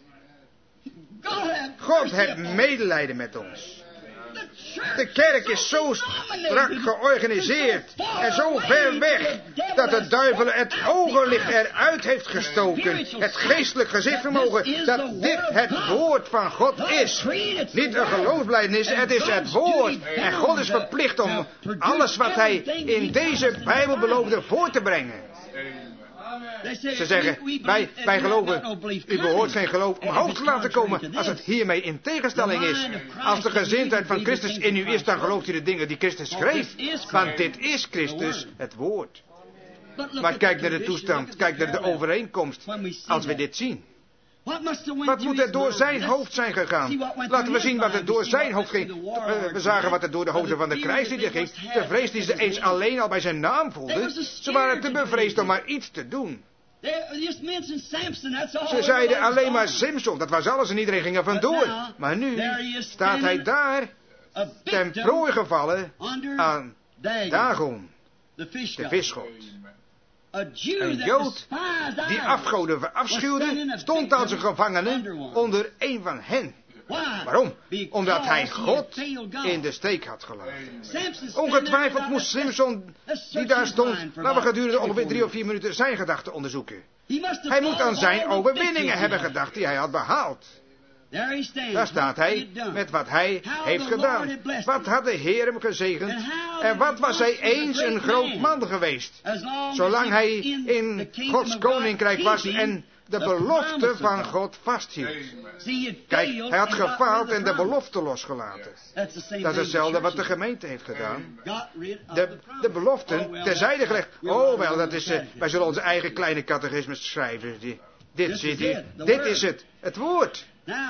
A: God heeft medelijden met ons. De kerk is zo strak georganiseerd en zo ver weg dat de duivel het ogenlicht eruit heeft gestoken. Het geestelijk gezichtsvermogen dat dit het woord van God is. Niet een geloofsbelijdenis, het is het woord. En God is verplicht om alles wat hij in deze Bijbel beloofde voor te brengen. Ze zeggen, wij geloven, u behoort geen geloof omhoog te laten komen als het hiermee in tegenstelling is. Als de gezindheid van Christus in u is, dan gelooft u de dingen die Christus schreef. Want dit is Christus, het woord. Maar kijk naar de toestand, kijk naar de overeenkomst, als we dit zien. Wat moet er door zijn hoofd zijn gegaan? Laten we zien wat er door zijn hoofd ging. We zagen wat er door de hoofden van de krijgslieden ging. De vrees die ze eens alleen al bij zijn naam voelden. Ze waren te bevreesd om maar iets te doen. Ze zeiden alleen maar Samson, dat was alles en iedereen ging er vandoor. Maar nu staat hij daar ten prooi gevallen aan Dagon, de visgod. Een Jood die afgoden verafschuwde, stond als een gevangene onder een van hen. Waarom? Omdat hij God in de steek had gelaten. Ongetwijfeld moest Samson, die daar stond, laten we gedurende ongeveer 3 of 4 minuten zijn gedachten onderzoeken. Hij moet aan zijn overwinningen hebben gedacht die hij had behaald. Daar staat hij met wat hij heeft gedaan. Wat had de Heer hem gezegend? En wat was hij eens een groot man geweest? Zolang hij in Gods koninkrijk was en de belofte van God vasthield. Kijk, hij had gefaald en de belofte losgelaten. Dat is hetzelfde wat de gemeente heeft gedaan. De beloften terzijde gelegd. Oh wel, dat is, wij zullen onze eigen kleine catechismus schrijven. Dit is het woord.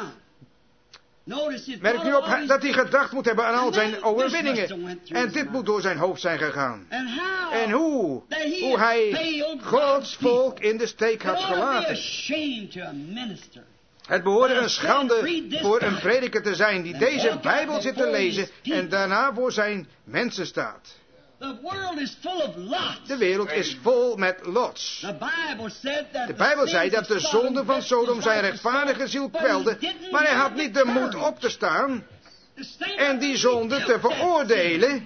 A: Merk nu op dat hij gedacht moet hebben aan al zijn overwinningen. En dit moet door zijn hoofd zijn gegaan. En hoe hij Gods volk in de steek had gelaten. Het behoorde een schande voor een prediker te zijn die deze Bijbel zit te lezen en daarna voor zijn mensen staat. De wereld is vol met lots. De Bijbel zei dat de zonde van Sodom zijn rechtvaardige ziel kwelde, maar hij had niet de moed op te staan en die zonde te veroordelen.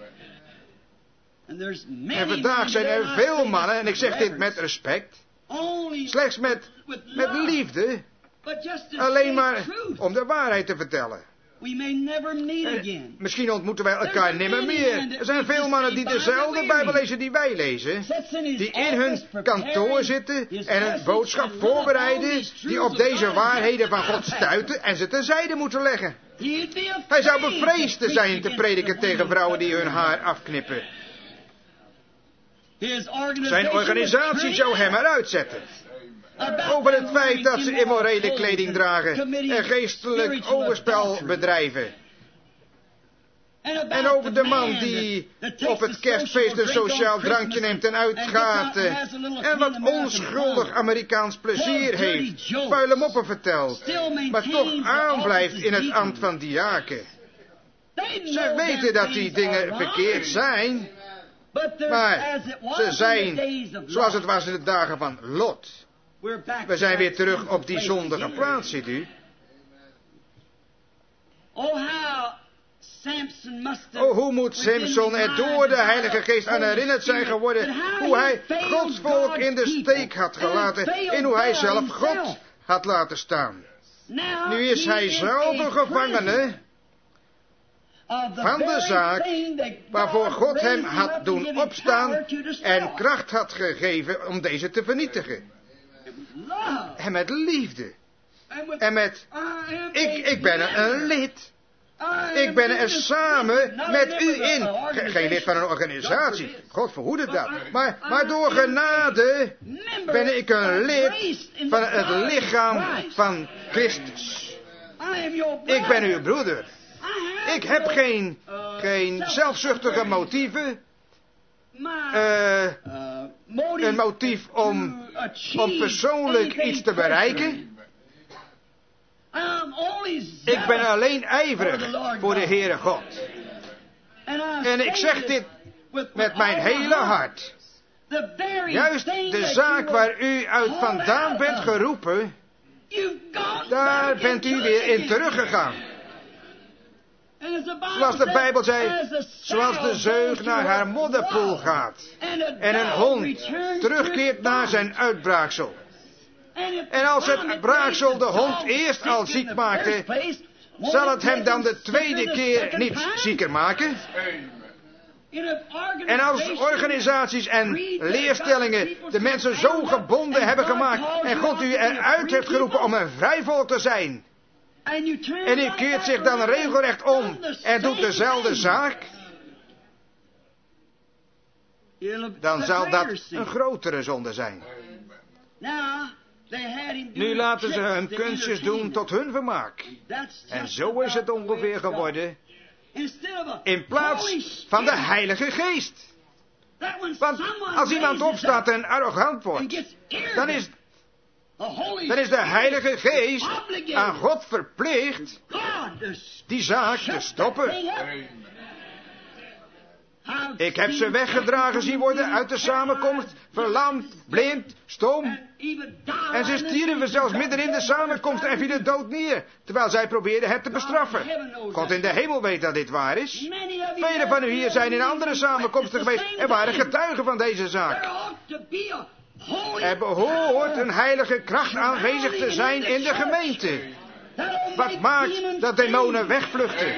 A: En vandaag zijn er veel mannen, en ik zeg dit met respect, slechts met liefde, alleen maar om de waarheid te vertellen. Misschien ontmoeten wij elkaar nimmer meer. Er zijn veel mannen die dezelfde Bijbel lezen die wij lezen. Die in hun kantoor zitten en een boodschap voorbereiden. Die op deze waarheden van God stuiten en ze terzijde moeten leggen. Hij zou bevreesd te zijn te prediken tegen vrouwen die hun haar afknippen. Zijn organisatie zou hem eruit zetten. Over het feit dat ze immorele kleding dragen en geestelijk overspel bedrijven. En over de man die op het kerstfeest een sociaal drankje neemt en uitgaat. En wat onschuldig Amerikaans plezier heeft. Vuile moppen vertelt. Maar toch aanblijft in het ambt van diaken. Ze weten dat die dingen verkeerd zijn. Maar ze zijn zoals het was in de dagen van Lot. We zijn weer terug op die zondige plaats, ziet u. Oh, hoe moet Samson er door de Heilige Geest aan herinnerd zijn geworden hoe hij Gods volk in de steek had gelaten en hoe hij zelf God had laten staan. Nu is hij zelf een gevangene van de zaak waarvoor God hem had doen opstaan en kracht had gegeven om deze te vernietigen. En met liefde. En met, ik ben een lid. Ik ben er samen met u in. Geen lid van een organisatie. God verhoede dat. Maar door genade ben ik een lid van het lichaam van Christus. Ik ben uw broeder. Ik heb geen zelfzuchtige motieven. Een motief om persoonlijk iets te bereiken. Ik ben alleen ijverig voor de Heere God. En ik zeg dit met mijn hele hart. Juist de zaak waar u uit vandaan bent geroepen, daar bent u weer in teruggegaan. Zoals de Bijbel zei, zoals de zeug naar haar modderpoel gaat en een hond terugkeert naar zijn uitbraaksel. En als het braaksel de hond eerst al ziek maakte, zal het hem dan de tweede keer niet zieker maken? En als organisaties en leerstellingen de mensen zo gebonden hebben gemaakt en God u eruit heeft geroepen om een vrij volk te zijn, en u keert zich dan regelrecht om en doet dezelfde zaak, dan zal dat een grotere zonde zijn. Nu laten ze hun kunstjes doen tot hun vermaak. En zo is het ongeveer geworden. In plaats van de Heilige Geest. Want als iemand opstaat en arrogant wordt, dan is de Heilige Geest aan God verplicht die zaak te stoppen. Ik heb ze weggedragen zien worden uit de samenkomst, verlamd, blind, stom. En ze stierven zelfs midden in de samenkomst en vielen dood neer, terwijl zij probeerden het te bestraffen. God in de hemel weet dat dit waar is. Velen van u hier zijn in andere samenkomsten geweest en waren getuigen van deze zaak. Er behoort een heilige kracht aanwezig te zijn in de gemeente. Wat maakt dat demonen wegvluchten?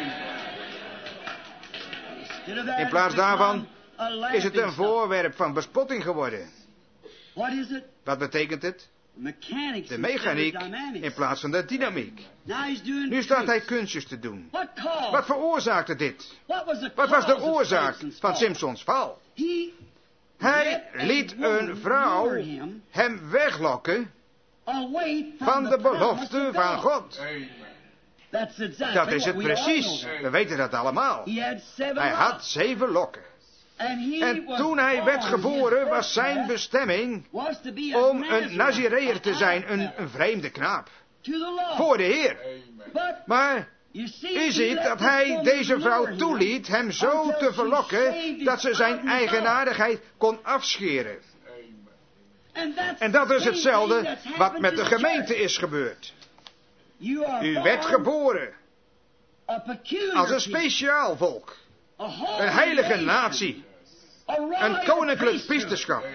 A: In plaats daarvan is het een voorwerp van bespotting geworden. Wat betekent het? De mechaniek in plaats van de dynamiek. Nu staat hij kunstjes te doen. Wat veroorzaakte dit? Wat was de oorzaak van Samsons val? Hij liet een vrouw hem weglokken van de belofte van God. Dat is het precies. We weten dat allemaal. Hij had 7 lokken. En toen hij werd geboren was zijn bestemming om een Nazireër te zijn, een vreemde knaap. Voor de Heer. Maar u ziet dat hij deze vrouw toeliet hem zo te verlokken dat ze zijn eigenaardigheid kon afscheren. En dat is hetzelfde wat met de gemeente is gebeurd. U werd geboren als een speciaal volk, een heilige natie, een koninklijk priesterschap.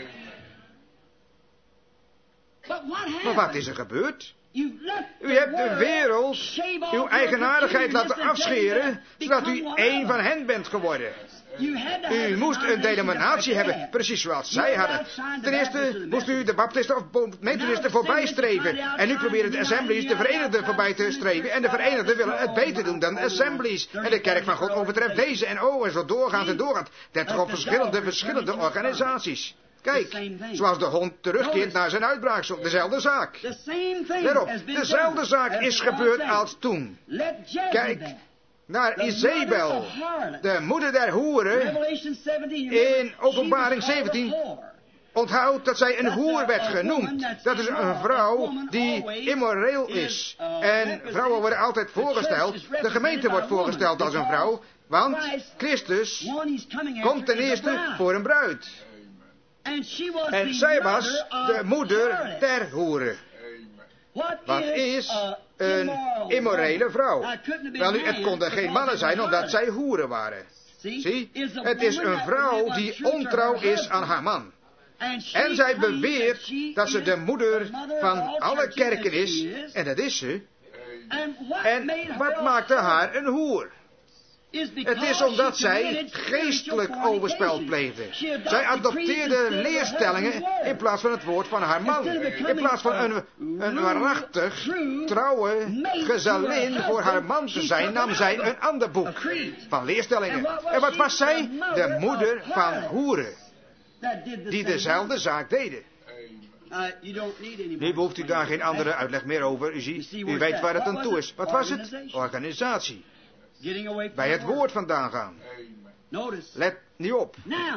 A: Maar wat is er gebeurd? U hebt de wereld uw eigenaardigheid laten afscheren, zodat u één van hen bent geworden. U moest een denominatie hebben, precies zoals zij hadden. Ten eerste moest u de baptisten of methodisten voorbij streven. En nu proberen de assemblies de verenigden voorbij te streven. En de verenigden willen het beter doen dan de assemblies. En de kerk van God overtreft deze en en zo doorgaand en doorgaand. 30 op verschillende organisaties. Kijk, zoals de hond terugkeert naar zijn uitbraaksel. Dezelfde zaak. Let op, dezelfde zaak is gebeurd als toen. Kijk naar Izebel, de moeder der hoeren, in Openbaring 17. Onthoud dat zij een hoer werd genoemd. Dat is een vrouw die immoreel is. En vrouwen worden altijd voorgesteld. De gemeente wordt voorgesteld als een vrouw. Want Christus komt ten eerste voor een bruid. En zij was de moeder der hoeren. Wat is een immorele vrouw? Wel nu, het konden geen mannen zijn, omdat zij hoeren waren. Zie, het is een vrouw die ontrouw is aan haar man. En zij beweert dat ze de moeder van alle kerken is, en dat is ze. En wat maakte haar een hoer? Het is omdat zij geestelijk overspel pleegde. Zij adopteerde leerstellingen in plaats van het woord van haar man. In plaats van een waarachtig, trouwe gezellin voor haar man te zijn, nam zij een ander boek van leerstellingen. En wat was zij? De moeder van hoeren. Die dezelfde zaak deden. Nu behoeft u daar geen andere uitleg meer over. U ziet, u weet waar het aan toe is. Wat was het? Organisatie. Bij het woord vandaan gaan. Let nu op.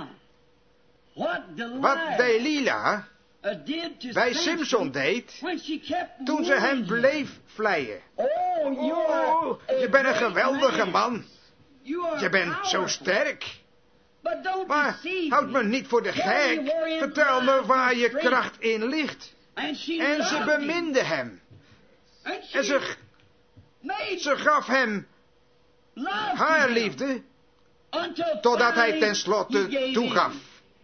A: Wat Delilah bij Simson deed, toen ze hem bleef vleien. Oh, je bent een geweldige man. Je bent zo sterk. Maar houd me niet voor de gek. Vertel me waar je kracht in ligt. En ze beminde hem. En ze gaf hem haar liefde, totdat hij tenslotte toegaf.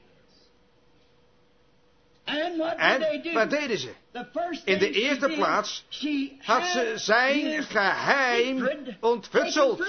A: En wat deden ze? In de eerste plaats had ze zijn geheim ontfutseld.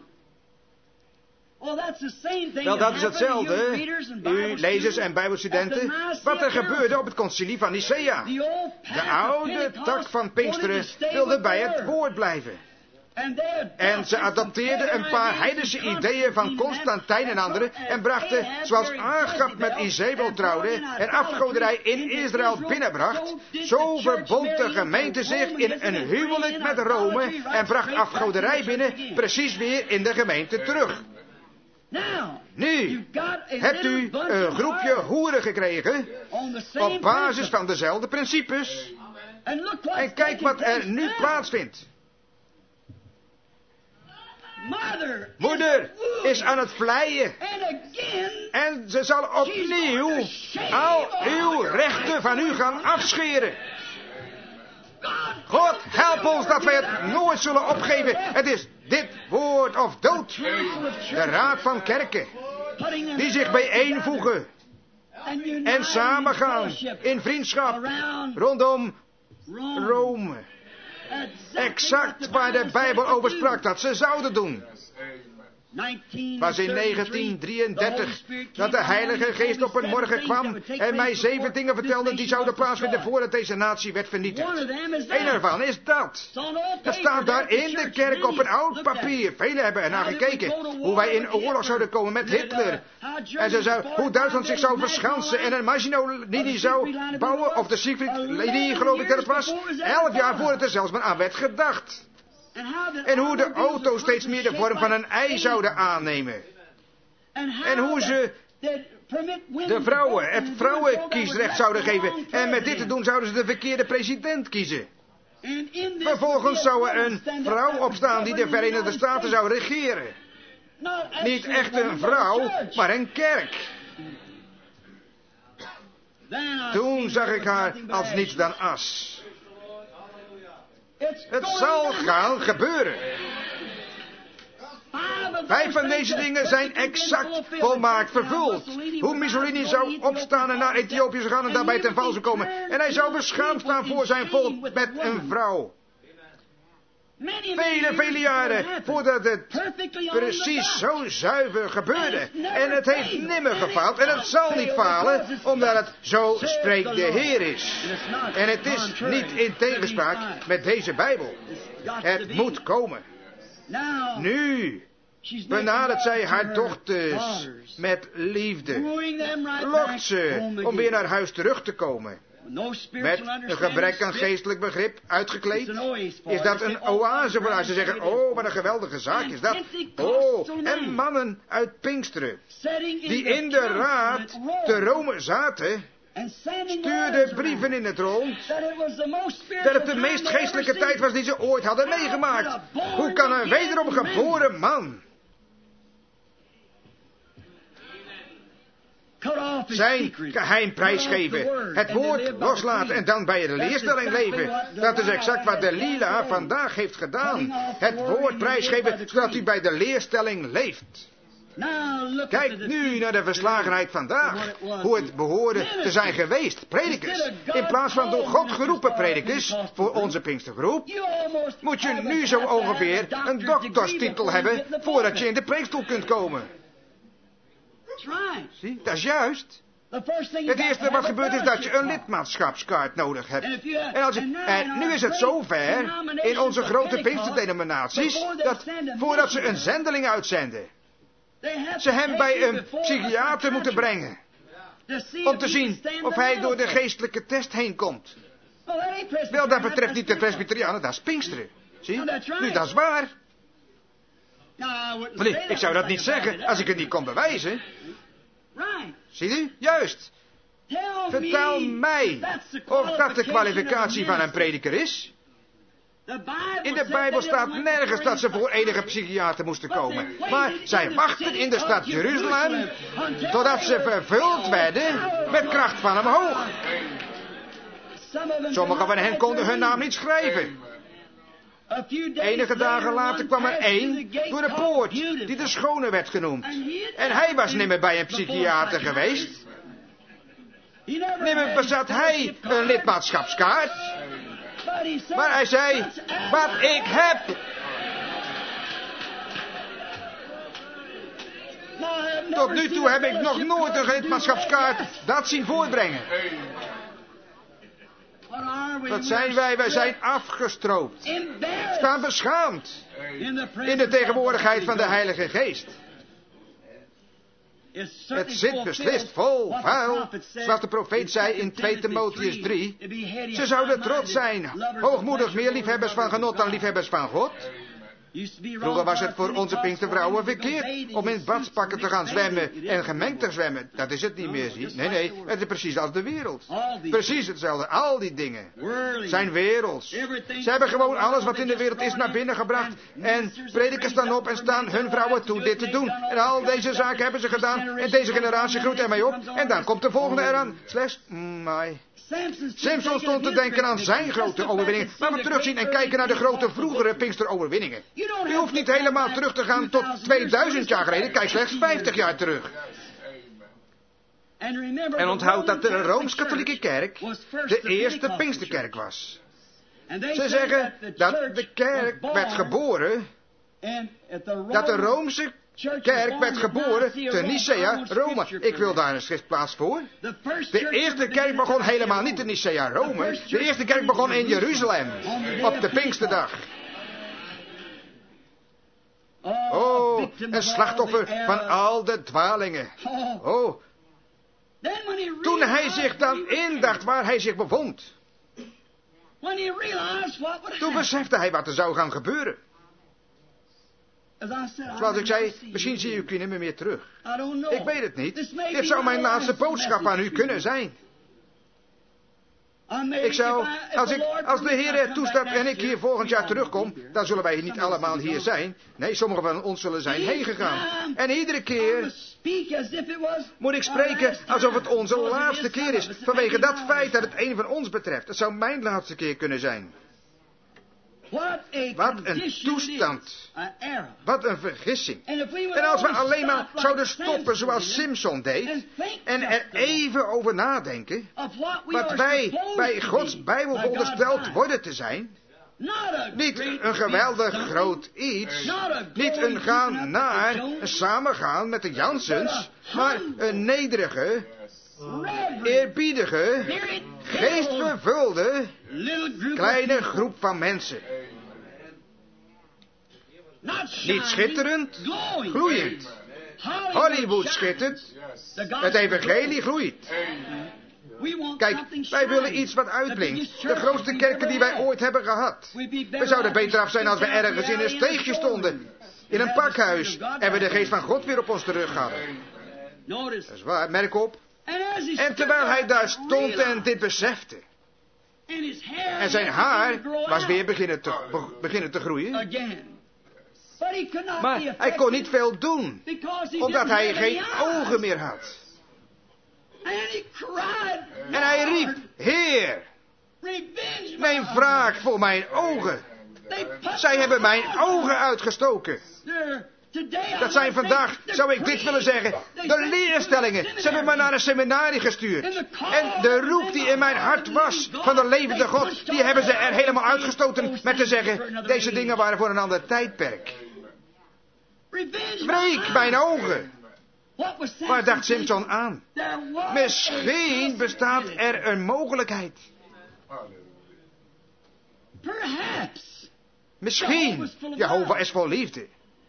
A: Wel, dat is hetzelfde, u lezers en bijbelstudenten, wat er gebeurde op het concilie van Nicea. De oude tak van Pinksteren wilde bij het woord blijven. En ze adopteerden een paar heidense ideeën van Constantijn en anderen en brachten, zoals Agab met Izebel trouwde en afgoderij in Israël binnenbracht, zo verbond de gemeente zich in een huwelijk met Rome en bracht afgoderij binnen, precies weer in de gemeente terug. Nu hebt u een groepje hoeren gekregen op basis van dezelfde principes. En kijk wat er nu plaatsvindt. Moeder is aan het vleien. En ze zal opnieuw al uw rechten van u gaan afscheren. God, help ons dat wij het nooit zullen opgeven. Het is dit woord of dood. De raad van kerken. Die zich bijeenvoegen. En samengaan in vriendschap rondom Rome. Exact waar de Bijbel over sprak dat ze zouden doen. Was in 1933 dat de Heilige Geest op een morgen kwam en mij 7 dingen vertelde die zouden plaatsvinden voordat deze natie werd vernietigd. Eén ervan is dat. Het staat daar in de kerk op een oud papier. Velen hebben ernaar gekeken hoe wij in oorlog zouden komen met Hitler. En ze zou, hoe Duitsland zich zou verschansen en een Maginot-linie zou bouwen, of de Siegfried-linie geloof ik dat het was, 11 jaar voordat er zelfs maar aan werd gedacht. En hoe de auto steeds meer de vorm van een ei zouden aannemen. En hoe ze de vrouwen het vrouwenkiesrecht zouden geven. En met dit te doen zouden ze de verkeerde president kiezen. Vervolgens zou er een vrouw opstaan die de Verenigde Staten zou regeren. Niet echt een vrouw, maar een kerk. Toen zag ik haar als niets dan as. Het zal gaan gebeuren. 5 van deze dingen zijn exact volmaakt vervuld. Hoe Mussolini zou opstaan en naar Ethiopië zou gaan en daarbij ten val zou komen. En hij zou beschaamd staan voor zijn volk met een vrouw. Vele jaren voordat het precies zo zuiver gebeurde. En het heeft nimmer gefaald en het zal niet falen, omdat het zo spreekt de Heer is. En het is niet in tegenspraak met deze Bijbel. Het moet komen. Nu benadert zij haar dochters met liefde. Lokt ze om weer naar huis terug te komen. Met een gebrek aan geestelijk begrip uitgekleed. Is dat een oase voor haar? Ze zeggen, oh, wat een geweldige zaak is dat. Oh, en mannen uit Pinksteren, die in de raad te Rome zaten, stuurden brieven in het rond, dat het de meest geestelijke tijd was die ze ooit hadden meegemaakt. Hoe kan een wederom geboren man zijn geheim prijsgeven. Het woord loslaten en dan bij de leerstelling leven. Dat is exact wat Delila vandaag heeft gedaan. Het woord prijsgeven, zodat u bij de leerstelling leeft. Kijk nu naar de verslagenheid vandaag. Hoe het behoorde te zijn geweest. Predikers. In plaats van door God geroepen predikers voor onze Pinkstergroep, moet je nu zo ongeveer een dokterstitel hebben voordat je in de preekstoel kunt komen. Zie, dat is juist. Het eerste wat gebeurt is dat je een lidmaatschapskaart nodig hebt. En nu is het zover in onze grote Pinksterdenominaties dat voordat ze een zendeling uitzenden, ze hem bij een psychiater moeten brengen. Om te zien of hij door de geestelijke test heen komt. Wel, dat betreft niet de Presbyterianen, dat is Pinksteren. Zie? Nu, dat is waar. Maar nee, ik zou dat niet zeggen als ik het niet kon bewijzen. Ziet u? Juist. Vertel mij of dat de kwalificatie van een prediker is. In de Bijbel staat nergens dat ze voor enige psychiater moesten komen. Maar zij wachten in de stad Jeruzalem totdat ze vervuld werden met kracht van omhoog. Sommigen van hen konden hun naam niet schrijven. Enige dagen later kwam er één door de poort die de schone werd genoemd. En hij was nimmer bij een psychiater geweest. Nimmer bezat hij een lidmaatschapskaart. Maar hij zei, wat ik heb. Tot nu toe heb ik nog nooit een lidmaatschapskaart dat zien voortbrengen. Wat zijn wij? Wij zijn afgestroopt. Staan beschaamd in de tegenwoordigheid van de Heilige Geest. Het zit beslist vol vuil, zoals de profeet zei in 2 Timotheus 3. Ze zouden trots zijn, hoogmoedig, meer liefhebbers van genot dan liefhebbers van God. Vroeger was het voor onze Pinkstervrouwen verkeerd om in badspakken te gaan zwemmen en gemengd te zwemmen. Dat is het niet meer, zie. Nee, het is precies als de wereld. Precies hetzelfde. Al die dingen zijn werelds. Ze hebben gewoon alles wat in de wereld is naar binnen gebracht. En predikers staan op en staan hun vrouwen toe dit te doen. En al deze zaken hebben ze gedaan. En deze generatie groeit ermee op. En dan komt de volgende eraan. Slechts, Samson stond te denken aan zijn grote overwinningen. Laten we terugzien en kijken naar de grote vroegere Pinksteroverwinningen. U hoeft niet helemaal terug te gaan tot 2000 jaar geleden. Kijk slechts 50 jaar terug. En onthoud dat de Rooms-Katholieke Kerk de eerste Pinksterkerk was. Ze zeggen dat de kerk werd geboren, dat de Roomse kerk werd geboren te Nicea, Rome. Ik wil daar een schriftplaats voor. De eerste kerk begon helemaal niet in Nicea, Rome. De eerste kerk begon in Jeruzalem, op de Pinksterdag. Oh, een slachtoffer van al de dwalingen. Oh. Toen hij zich dan indacht waar hij zich bevond, toen besefte hij wat er zou gaan gebeuren. Zoals ik zei, misschien zie ik u niet meer terug. Ik weet het niet. Dit zou mijn laatste boodschap aan u kunnen zijn. Ik zou, als de Heer het toestaat en ik hier volgend jaar terugkom, dan zullen wij niet allemaal hier zijn. Nee, sommigen van ons zullen zijn heen gegaan. En iedere keer moet ik spreken alsof het onze laatste keer is. Vanwege dat feit dat het een van ons betreft. Het zou mijn laatste keer kunnen zijn. Wat een toestand. Wat een vergissing. En als we alleen maar zouden stoppen zoals Samson deed, en er even over nadenken, wat wij bij Gods Bijbel verondersteld worden te zijn, niet een geweldig groot iets, niet een gaan naar, een samengaan met de Jansens, maar een nederige, eerbiedige, geestvervulde, kleine groep van mensen. Niet schitterend, gloeiend. Hollywood schittert, het evangelie gloeit. Kijk, wij willen iets wat uitblinkt. De grootste kerken die wij ooit hebben gehad. We zouden beter af zijn als we ergens in een steegje stonden. In een pakhuis. En we de geest van God weer op ons terug hadden. Dat is waar, merk op. En terwijl hij daar stond en dit besefte. En zijn haar was weer beginnen te groeien. Maar hij kon niet veel doen. Omdat hij geen ogen meer had. En hij riep, Heer, neem wraak voor mijn ogen. Zij hebben mijn ogen uitgestoken. Dat zijn vandaag, zou ik dit willen zeggen, de leerstellingen. Ze hebben me naar een seminarie gestuurd. En de roep die in mijn hart was van de levende God, die hebben ze er helemaal uitgestoten met te zeggen, deze dingen waren voor een ander tijdperk. Wreek mijn ogen. Waar dacht Simpson aan? Misschien bestaat er een mogelijkheid. Misschien, Jehovah is vol liefde.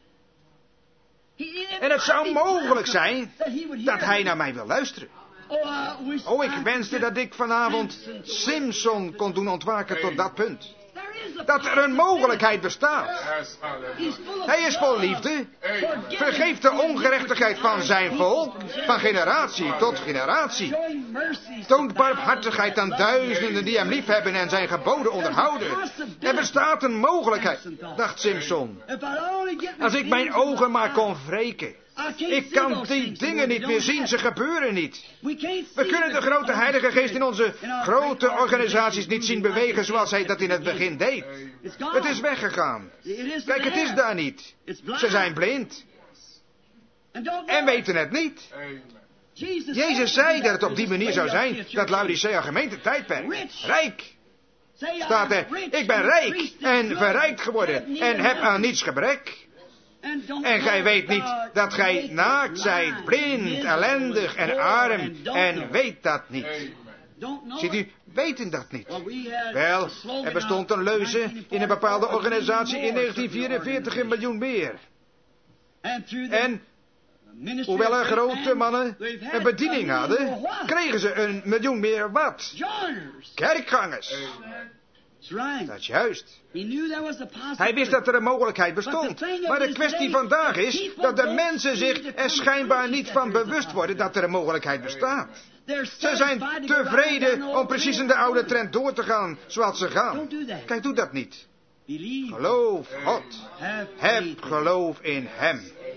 A: En het zou mogelijk zijn dat hij naar mij wil luisteren. Oh, ik wenste dat ik vanavond Simpson kon doen ontwaken tot dat punt. Dat er een mogelijkheid bestaat. Hij is vol liefde. Vergeeft de ongerechtigheid van zijn volk. Van generatie tot generatie. Toont barmhartigheid aan duizenden die hem liefhebben en zijn geboden onderhouden. Er bestaat een mogelijkheid, dacht Simpson. Als ik mijn ogen maar kon wreken. Ik kan die dingen niet meer zien, ze gebeuren niet. We kunnen de grote Heilige Geest in onze grote organisaties niet zien bewegen zoals hij dat in het begin deed. Het is weggegaan. Kijk, het is daar niet. Ze zijn blind. En weten het niet. Jezus zei dat het op die manier zou zijn, dat Laodicea gemeente tijdperk. Rijk. Staat er, ik ben rijk en verrijkt geworden en heb aan niets gebrek. En gij weet niet dat gij naakt zijt, blind, ellendig en arm, en weet dat niet. Ziet u, weten dat niet. Wel, er bestond een leuze in een bepaalde organisatie in 1944 een miljoen meer. En, hoewel er grote mannen een bediening hadden, kregen ze een miljoen meer wat? Kerkgangers. Dat is juist. Hij wist dat er een mogelijkheid bestond. Maar de kwestie vandaag is dat de mensen zich er schijnbaar niet van bewust worden dat er een mogelijkheid bestaat. Ze zijn tevreden om precies in de oude trend door te gaan zoals ze gaan. Kijk, doe dat niet. Geloof God. Heb geloof in Hem.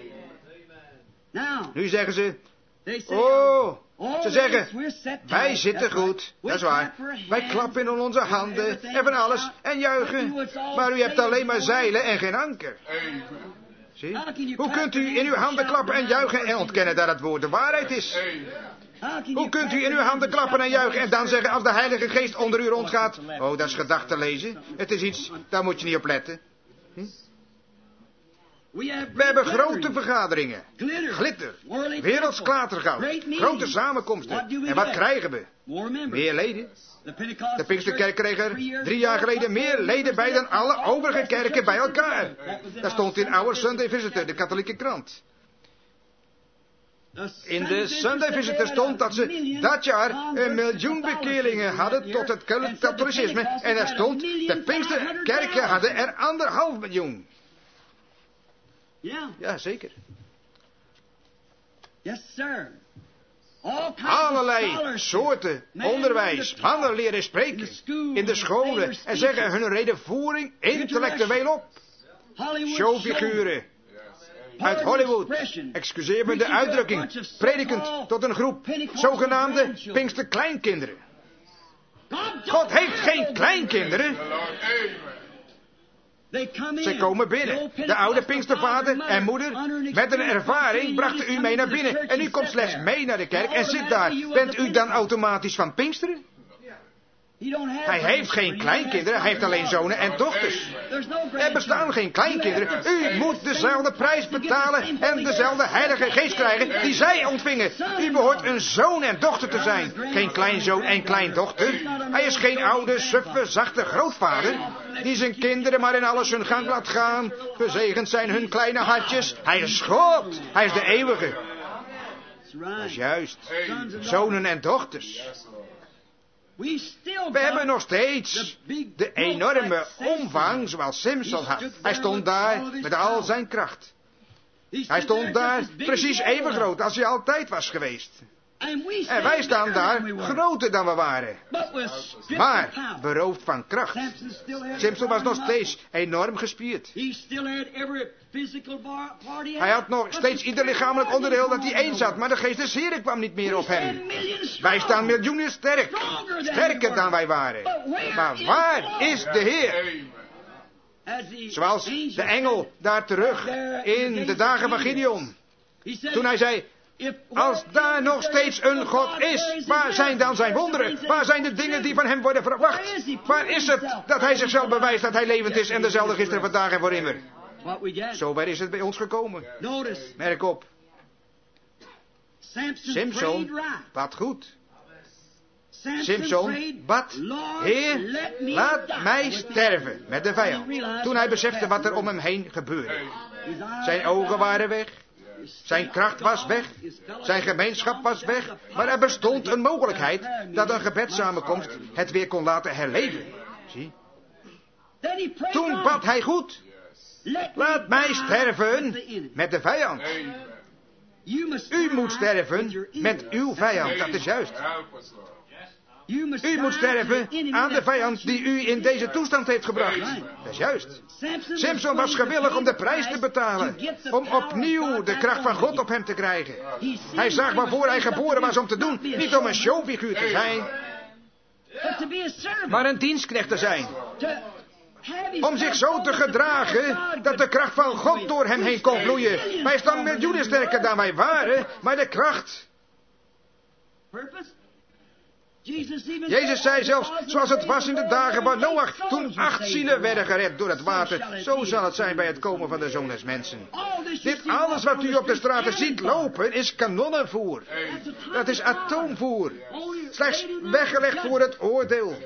A: Nu zeggen ze, ze zeggen, wij zitten goed, dat is waar. Wij klappen in onze handen en van alles en juichen. Maar u hebt alleen maar zeilen en geen anker. Zie? Hoe kunt u in uw handen klappen en juichen en ontkennen dat het woord de waarheid is? Hoe kunt u in uw handen klappen en juichen en dan zeggen als de Heilige Geest onder u rondgaat? Oh, dat is gedachten lezen. Het is iets, daar moet je niet op letten. We hebben grote vergaderingen, glitter, werelds klatergoud, grote samenkomsten. En wat krijgen we? Meer leden. De Pinksterkerk kreeg er 3 jaar geleden meer leden bij dan alle overige kerken bij elkaar. Dat stond in Our Sunday Visitor, de katholieke krant. In de Sunday Visitor stond dat ze dat jaar 1 miljoen bekeerlingen hadden tot het katholicisme. En er stond, de Pinksterkerken hadden er 1,5 miljoen. Ja, zeker. Allerlei soorten onderwijs. Mannen leren spreken in de scholen en zeggen hun redevoering intellectueel op. Showfiguren uit Hollywood, excuseer me de uitdrukking, predikend tot een groep zogenaamde Pinksterkleinkinderen. God heeft geen kleinkinderen. Ze komen binnen. De oude Pinkstervader en moeder met een ervaring brachten u mee naar binnen. En u komt slechts mee naar de kerk en zit daar. Bent u dan automatisch van Pinksteren? Hij heeft geen kleinkinderen, hij heeft alleen zonen en dochters. Er bestaan geen kleinkinderen. U moet dezelfde prijs betalen en dezelfde Heilige Geest krijgen die zij ontvingen. U behoort een zoon en dochter te zijn. Geen kleinzoon en kleindochter. Hij is geen oude, suffe, zachte grootvader die zijn kinderen maar in alles hun gang laat gaan. Verzegend zijn hun kleine hartjes. Hij is God. Hij is de eeuwige. Dat is juist. Zonen en dochters. We hebben nog steeds de enorme omvang zoals Simpson had. Hij stond daar met al zijn kracht. Hij stond daar precies even groot als hij altijd was geweest. En wij staan daar groter dan we waren. Maar beroofd van kracht. Samson was nog steeds enorm gespierd. Hij had nog steeds ieder lichamelijk onderdeel dat hij eens had. Maar de geest des Heren kwam niet meer op hem. Wij staan miljoenen sterk. Sterker dan wij waren. Maar waar is de Heer? Zoals de engel daar terug in de dagen van Gideon. Toen hij zei, als daar nog steeds een God is, waar zijn dan zijn wonderen? Waar zijn de dingen die van hem worden verwacht? Waar is het dat hij zichzelf bewijst dat hij levend is en dezelfde gisteren, vandaag en voor immer? Zover is het bij ons gekomen. Merk op. Samson bad goed. Samson bad, Heer, laat mij sterven met de vijand. Toen hij besefte wat er om hem heen gebeurde. Zijn ogen waren weg. Zijn kracht was weg. Zijn gemeenschap was weg. Maar er bestond een mogelijkheid dat een gebedssamenkomst het weer kon laten herleven. Zie. Toen bad hij goed. Laat mij sterven met de vijand. U moet sterven met uw vijand. Dat is juist. U moet sterven aan de vijand die u in deze toestand heeft gebracht. Dat is juist. Samson was gewillig om de prijs te betalen. Om opnieuw de kracht van God op hem te krijgen. Hij zag waarvoor hij geboren was om te doen. Niet om een showfiguur te zijn. Maar een dienstknecht te zijn. Om zich zo te gedragen dat de kracht van God door hem heen kon vloeien. Wij staan miljoenen sterker dan wij waren. Maar de kracht... Jezus zei zelfs, zoals het was in de dagen van Noach, toen 8 zielen werden gered door het water. Zo zal het zijn bij het komen van de Zoon des Mensen. Dit alles wat u op de straten ziet lopen, is kanonnenvoer. Dat is atoomvoer. Slechts weggelegd voor het oordeel.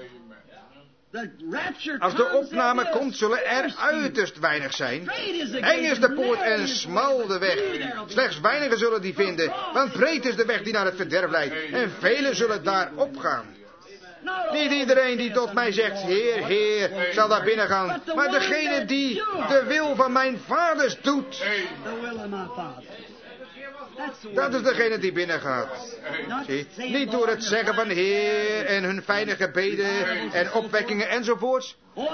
A: Als de opname komt, zullen er uiterst weinig zijn. Eng is de poort en smal de weg. Slechts weinigen zullen die vinden, want breed is de weg die naar het verderf leidt. En velen zullen daar opgaan. Niet iedereen die tot mij zegt, Heer, Heer, zal daar binnen gaan. Maar degene die de wil van mijn vaders doet. Dat is degene die binnengaat. Zie, niet door het zeggen van Heer en hun fijne gebeden en opwekkingen enzovoorts.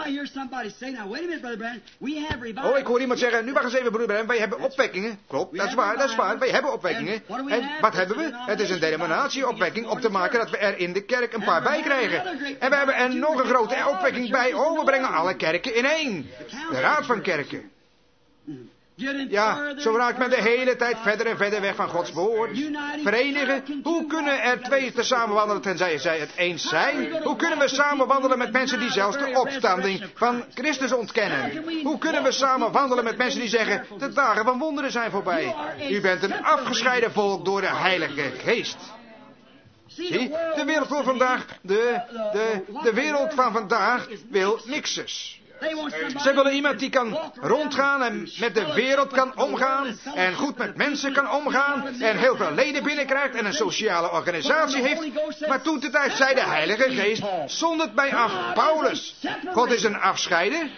A: Ik hoor iemand zeggen, nu wacht eens even broeder Branham, wij hebben opwekkingen. Klopt, dat is waar, wij hebben opwekkingen. En wat hebben we? Het is een denominatieopwekking om te maken dat we er in de kerk een paar bij krijgen. En we hebben er nog een grote opwekking bij. We brengen alle kerken in één. De raad van kerken. Ja, zo raakt men de hele tijd verder en verder weg van Gods woord. Verenigen. Hoe kunnen er twee te samen wandelen tenzij zij het eens zijn? Hoe kunnen we samen wandelen met mensen die zelfs de opstanding van Christus ontkennen? Hoe kunnen we samen wandelen met mensen die zeggen, de dagen van wonderen zijn voorbij? U bent een afgescheiden volk door de Heilige Geest. Zie, de wereld van vandaag, de wereld van vandaag wil mixers. Ze willen iemand die kan rondgaan en met de wereld kan omgaan. En goed met mensen kan omgaan. En heel veel leden binnenkrijgt en een sociale organisatie heeft. Maar toen de tijd zei de Heilige Geest, zond het mij af. Paulus, God is een afscheider.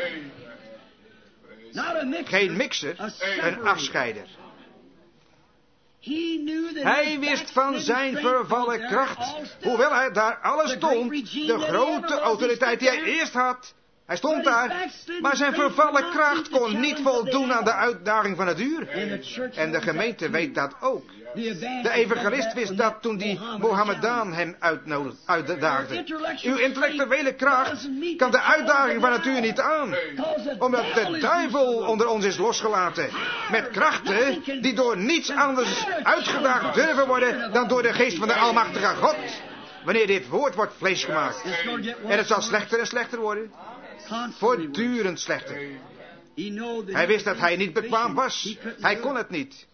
A: Geen mixer, een afscheider. Hij wist van zijn vervallen kracht. Hoewel hij daar alles stond, de grote autoriteit die hij eerst had. Hij stond daar, maar zijn vervallen kracht kon niet voldoen aan de uitdaging van het uur. En de gemeente weet dat ook. De evangelist wist dat toen die Mohammedaan hem uitdaagde. Uw intellectuele kracht kan de uitdaging van het uur niet aan. Omdat de duivel onder ons is losgelaten. Met krachten die door niets anders uitgedaagd durven worden dan door de geest van de Almachtige God. Wanneer dit woord wordt vlees gemaakt. En het zal slechter en slechter worden. Voortdurend slechter. Hij wist dat hij niet bekwaam was. Hij kon het niet.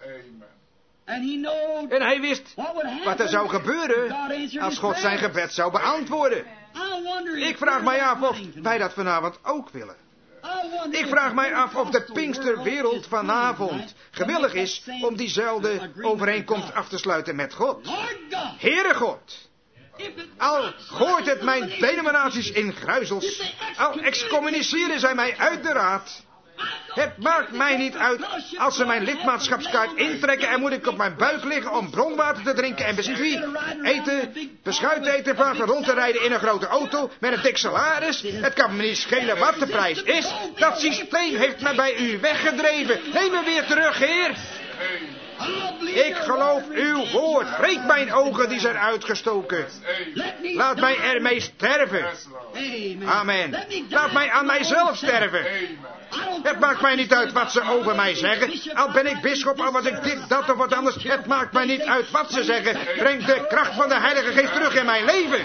A: En hij wist wat er zou gebeuren als God zijn gebed zou beantwoorden. Ik vraag mij af of wij dat vanavond ook willen. Ik vraag mij af of de Pinksterwereld vanavond gewillig is om diezelfde overeenkomst af te sluiten met God. Heere God. Al gooit het mijn denominaties in gruizels. Al excommuniceren zij mij uit de raad. Het maakt mij niet uit als ze mijn lidmaatschapskaart intrekken en moet ik op mijn buik liggen om bronwater te drinken en bezit wie? Eten, beschuit eten in plaats van rond te rijden in een grote auto met een dik salaris. Het kan me niet schelen wat de prijs is. Dat systeem heeft me bij u weggedreven. Neem me weer terug, Heer. Ik geloof uw woord. Breek mijn ogen die zijn uitgestoken. Laat mij ermee sterven. Amen. Laat mij aan mijzelf sterven. Het maakt mij niet uit wat ze over mij zeggen. Al ben ik bisschop, al was ik dit, dat of wat anders. Het maakt mij niet uit wat ze zeggen. Breng de kracht van de Heilige Geest terug in mijn leven.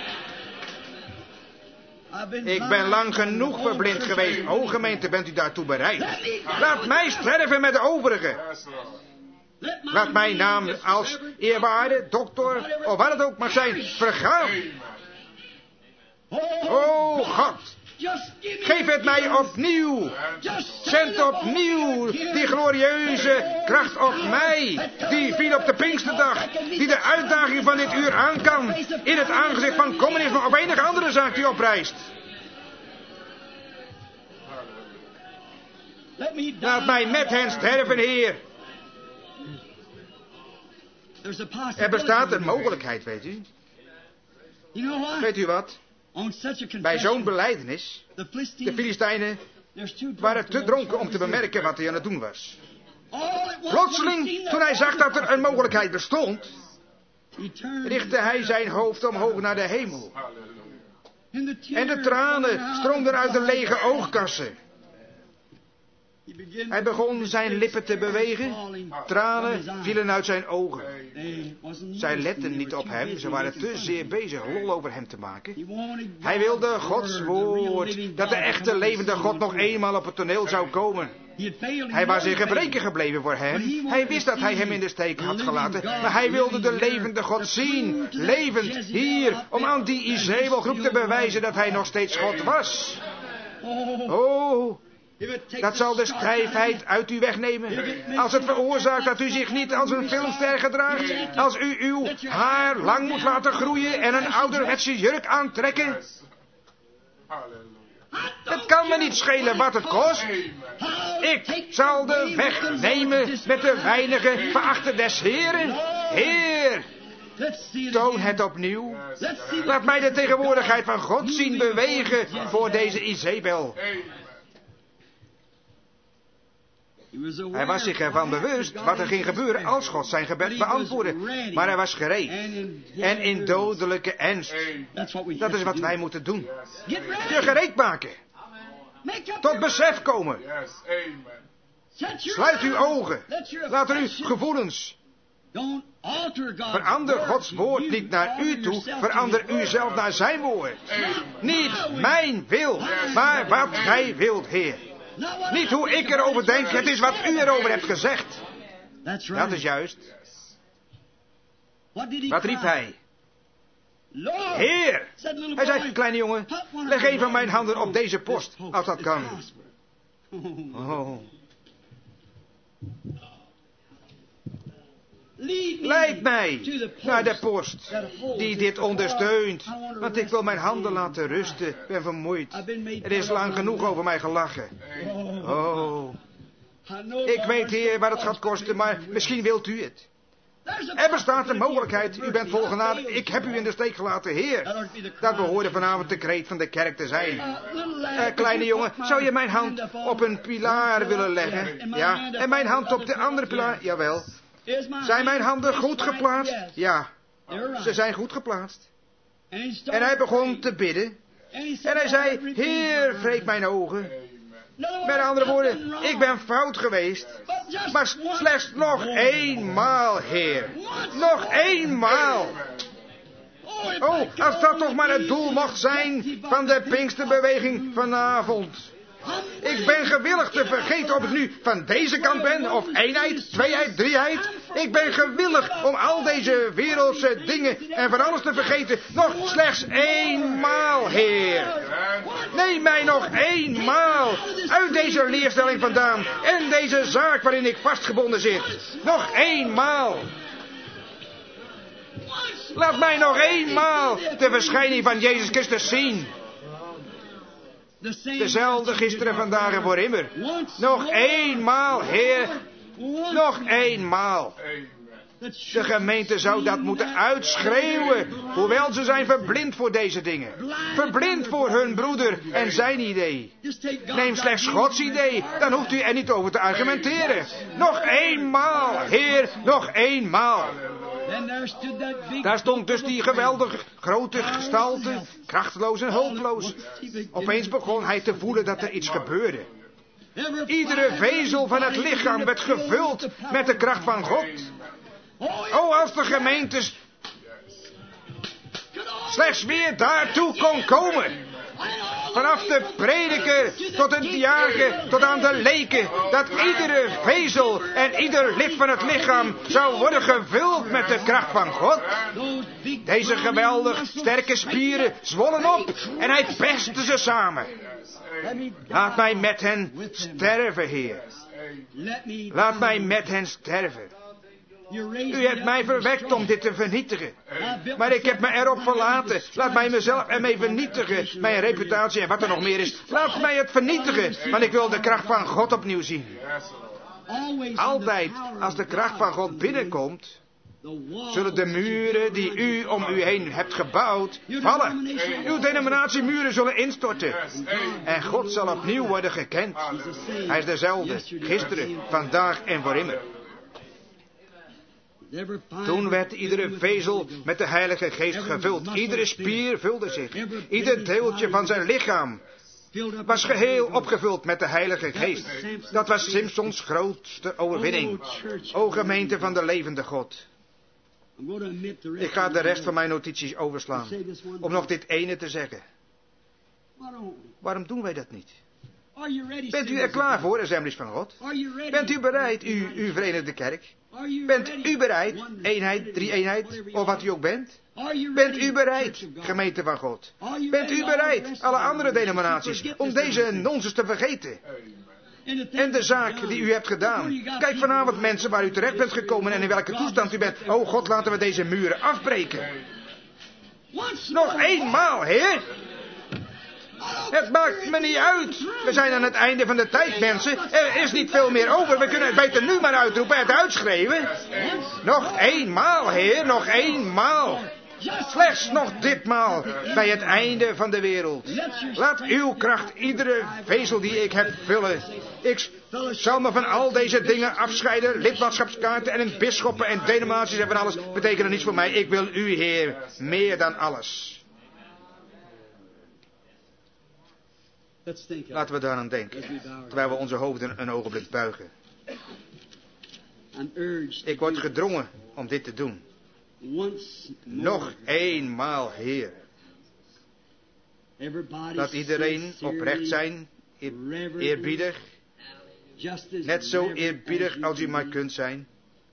A: Ik ben lang genoeg verblind geweest. O gemeente, bent u daartoe bereid? Laat mij sterven met de overigen. Laat mijn naam als eerwaarde, dokter, of wat het ook mag zijn, vergaan. O God, geef het mij opnieuw. Zend opnieuw die glorieuze kracht op mij. Die viel op de Pinksterdag. Die de uitdaging van dit uur aan kan. In het aangezicht van communisme of enige andere zaak die oprijst. Laat mij met hen sterven, Heer. Er bestaat een mogelijkheid, weet u. Weet u wat? Bij zo'n belijdenis, de Filistijnen waren te dronken om te bemerken wat hij aan het doen was. Plotseling, toen hij zag dat er een mogelijkheid bestond, richtte hij zijn hoofd omhoog naar de hemel. En de tranen stroomden uit de lege oogkassen. Hij begon zijn lippen te bewegen. Tranen vielen uit zijn ogen. Zij letten niet op hem. Ze waren te zeer bezig lol over hem te maken. Hij wilde Gods woord. Dat de echte levende God nog eenmaal op het toneel zou komen. Hij was in gebreken gebleven voor hem. Hij wist dat hij hem in de steek had gelaten. Maar hij wilde de levende God zien. Levend hier. Om aan die Izebelgroep te bewijzen dat hij nog steeds God was. Oh. Dat zal de stijfheid uit u wegnemen. Als het veroorzaakt dat u zich niet als een filmster gedraagt. Als u uw haar lang moet laten groeien en een ouderwetse jurk aantrekken. Het kan me niet schelen wat het kost. Ik zal de weg nemen met de weinige verachte des Heren. Heer, toon het opnieuw. Laat mij de tegenwoordigheid van God zien bewegen voor deze Izebel. Hij was zich ervan bewust wat er ging gebeuren als God zijn gebed beantwoordde. Maar hij was gereed. En in dodelijke ernst. Dat is wat wij moeten doen. Je gereed maken. Tot besef komen. Sluit uw ogen. Laat uw gevoelens. Verander Gods woord niet naar u toe. Verander u zelf naar zijn woord. Niet mijn wil, maar wat gij wilt, Heer. Niet hoe ik erover denk, het is wat u erover hebt gezegd. Dat is juist. Wat riep hij? Heer! Hij zei, kleine jongen, leg een van mijn handen op deze post, als dat kan. Oh. Leid mij naar de post die dit ondersteunt. Want ik wil mijn handen laten rusten. Ik ben vermoeid. Er is lang genoeg over mij gelachen. Oh. Ik weet, Heer, wat het gaat kosten, maar misschien wilt u het. Er bestaat een mogelijkheid. U bent vol genade. Ik heb u in de steek gelaten, Heer. Dat behoorde vanavond de kreet van de kerk te zijn. Kleine jongen, zou je mijn hand op een pilaar willen leggen? Ja. En mijn hand op de andere pilaar? Jawel. Zijn mijn handen goed geplaatst? Ja, ze zijn goed geplaatst. En hij begon te bidden. En hij zei, Heer, wreek mijn ogen. Met andere woorden, ik ben fout geweest. Maar slechts nog eenmaal, Heer. Nog eenmaal. Oh, als dat toch maar het doel mocht zijn van de Pinksterbeweging vanavond. Ik ben gewillig te vergeten of ik nu van deze kant ben, of eenheid, tweeheid, drieheid. Ik ben gewillig om al deze wereldse dingen en van alles te vergeten. Nog slechts eenmaal, Heer. Neem mij nog eenmaal uit deze leerstelling vandaan en deze zaak waarin ik vastgebonden zit. Nog eenmaal. Laat mij nog eenmaal de verschijning van Jezus Christus zien. Dezelfde gisteren, vandaag en voor immer. Nog eenmaal, Heer. Nog eenmaal. De gemeente zou dat moeten uitschreeuwen. Hoewel ze zijn verblind voor deze dingen. Verblind voor hun broeder en zijn idee. Neem slechts Gods idee. Dan hoeft u er niet over te argumenteren. Nog eenmaal, Heer. Nog eenmaal. Daar stond dus die geweldige grote gestalte. Krachteloos en hulpeloos. Opeens begon hij te voelen dat er iets gebeurde. Iedere vezel van het lichaam werd gevuld met de kracht van God. Oh, als de gemeentes slechts weer daartoe kon komen. Vanaf de prediker tot het diaken tot aan de leken. Dat iedere vezel en ieder lid van het lichaam zou worden gevuld met de kracht van God. Deze geweldig sterke spieren zwollen op en hij perste ze samen. Laat mij met hen sterven, Heer. Laat mij met hen sterven. U hebt mij verwekt om dit te vernietigen. Maar ik heb me erop verlaten. Laat mij mezelf ermee vernietigen. Mijn reputatie en wat er nog meer is. Laat mij het vernietigen. Want ik wil de kracht van God opnieuw zien. Altijd als de kracht van God binnenkomt, zullen de muren die u om u heen hebt gebouwd vallen. Uw denominatiemuren zullen instorten. En God zal opnieuw worden gekend. Hij is dezelfde, gisteren, vandaag en voor immer. Toen werd iedere vezel met de Heilige Geest gevuld. Iedere spier vulde zich. Ieder deeltje van zijn lichaam was geheel opgevuld met de Heilige Geest. Dat was Simpsons grootste overwinning. O gemeente van de levende God. Ik ga de rest van mijn notities overslaan. Om nog dit ene te zeggen. Waarom doen wij dat niet? Bent u er klaar voor, Assemblies van God? Bent u bereid, uw Verenigde Kerk? Bent u bereid, eenheid, drie-eenheid, of wat u ook bent? Bent u bereid, gemeente van God? Bent u bereid, alle andere denominaties, om deze nonsens te vergeten? En de zaak die u hebt gedaan. Kijk vanavond mensen waar u terecht bent gekomen en in welke toestand u bent. O God, laten we deze muren afbreken. Nog eenmaal, Heer. Het maakt me niet uit. We zijn aan het einde van de tijd, mensen. Er is niet veel meer over. We kunnen het beter nu maar uitroepen en het uitschreeuwen. Nog eenmaal, Heer. Nog eenmaal. Slechts nog ditmaal bij het einde van de wereld. Laat uw kracht iedere vezel die ik heb vullen. Ik zal me van al deze dingen afscheiden. Lidmaatschapskaarten en bisschoppen en denominaties en van alles betekenen niets voor mij. Ik wil u, Heer, meer dan alles. Laten we daaraan denken, terwijl we onze hoofden een ogenblik buigen. Ik word gedrongen om dit te doen. Nog eenmaal, Heer. Laat iedereen oprecht zijn, eerbiedig. Net zo eerbiedig als u maar kunt zijn.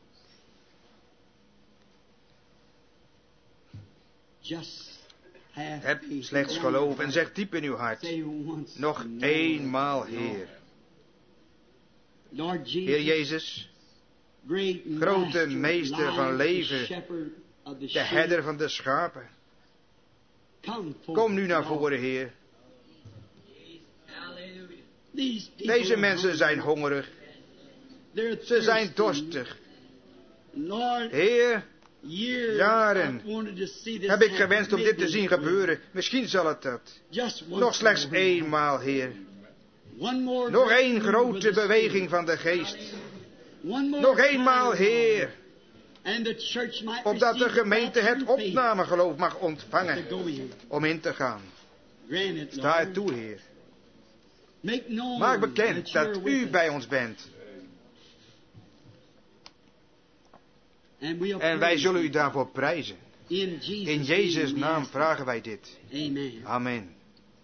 A: Heb slechts geloof en zeg diep in uw hart. Nog eenmaal, Heer. Heer Jezus, grote meester van leven, de herder van de schapen. Kom nu naar voren, Heer. Deze mensen zijn hongerig. Ze zijn dorstig. Heer, jaren heb ik gewenst om dit te zien gebeuren. Misschien zal het dat. Nog slechts eenmaal, Heer. Nog één grote beweging van de geest. Nog eenmaal, Heer. Opdat de gemeente het opnamegeloof mag ontvangen om in te gaan. Sta het toe, Heer. Maak bekend dat u bij ons bent. En wij zullen u daarvoor prijzen. In Jezus' naam vragen wij dit. Amen.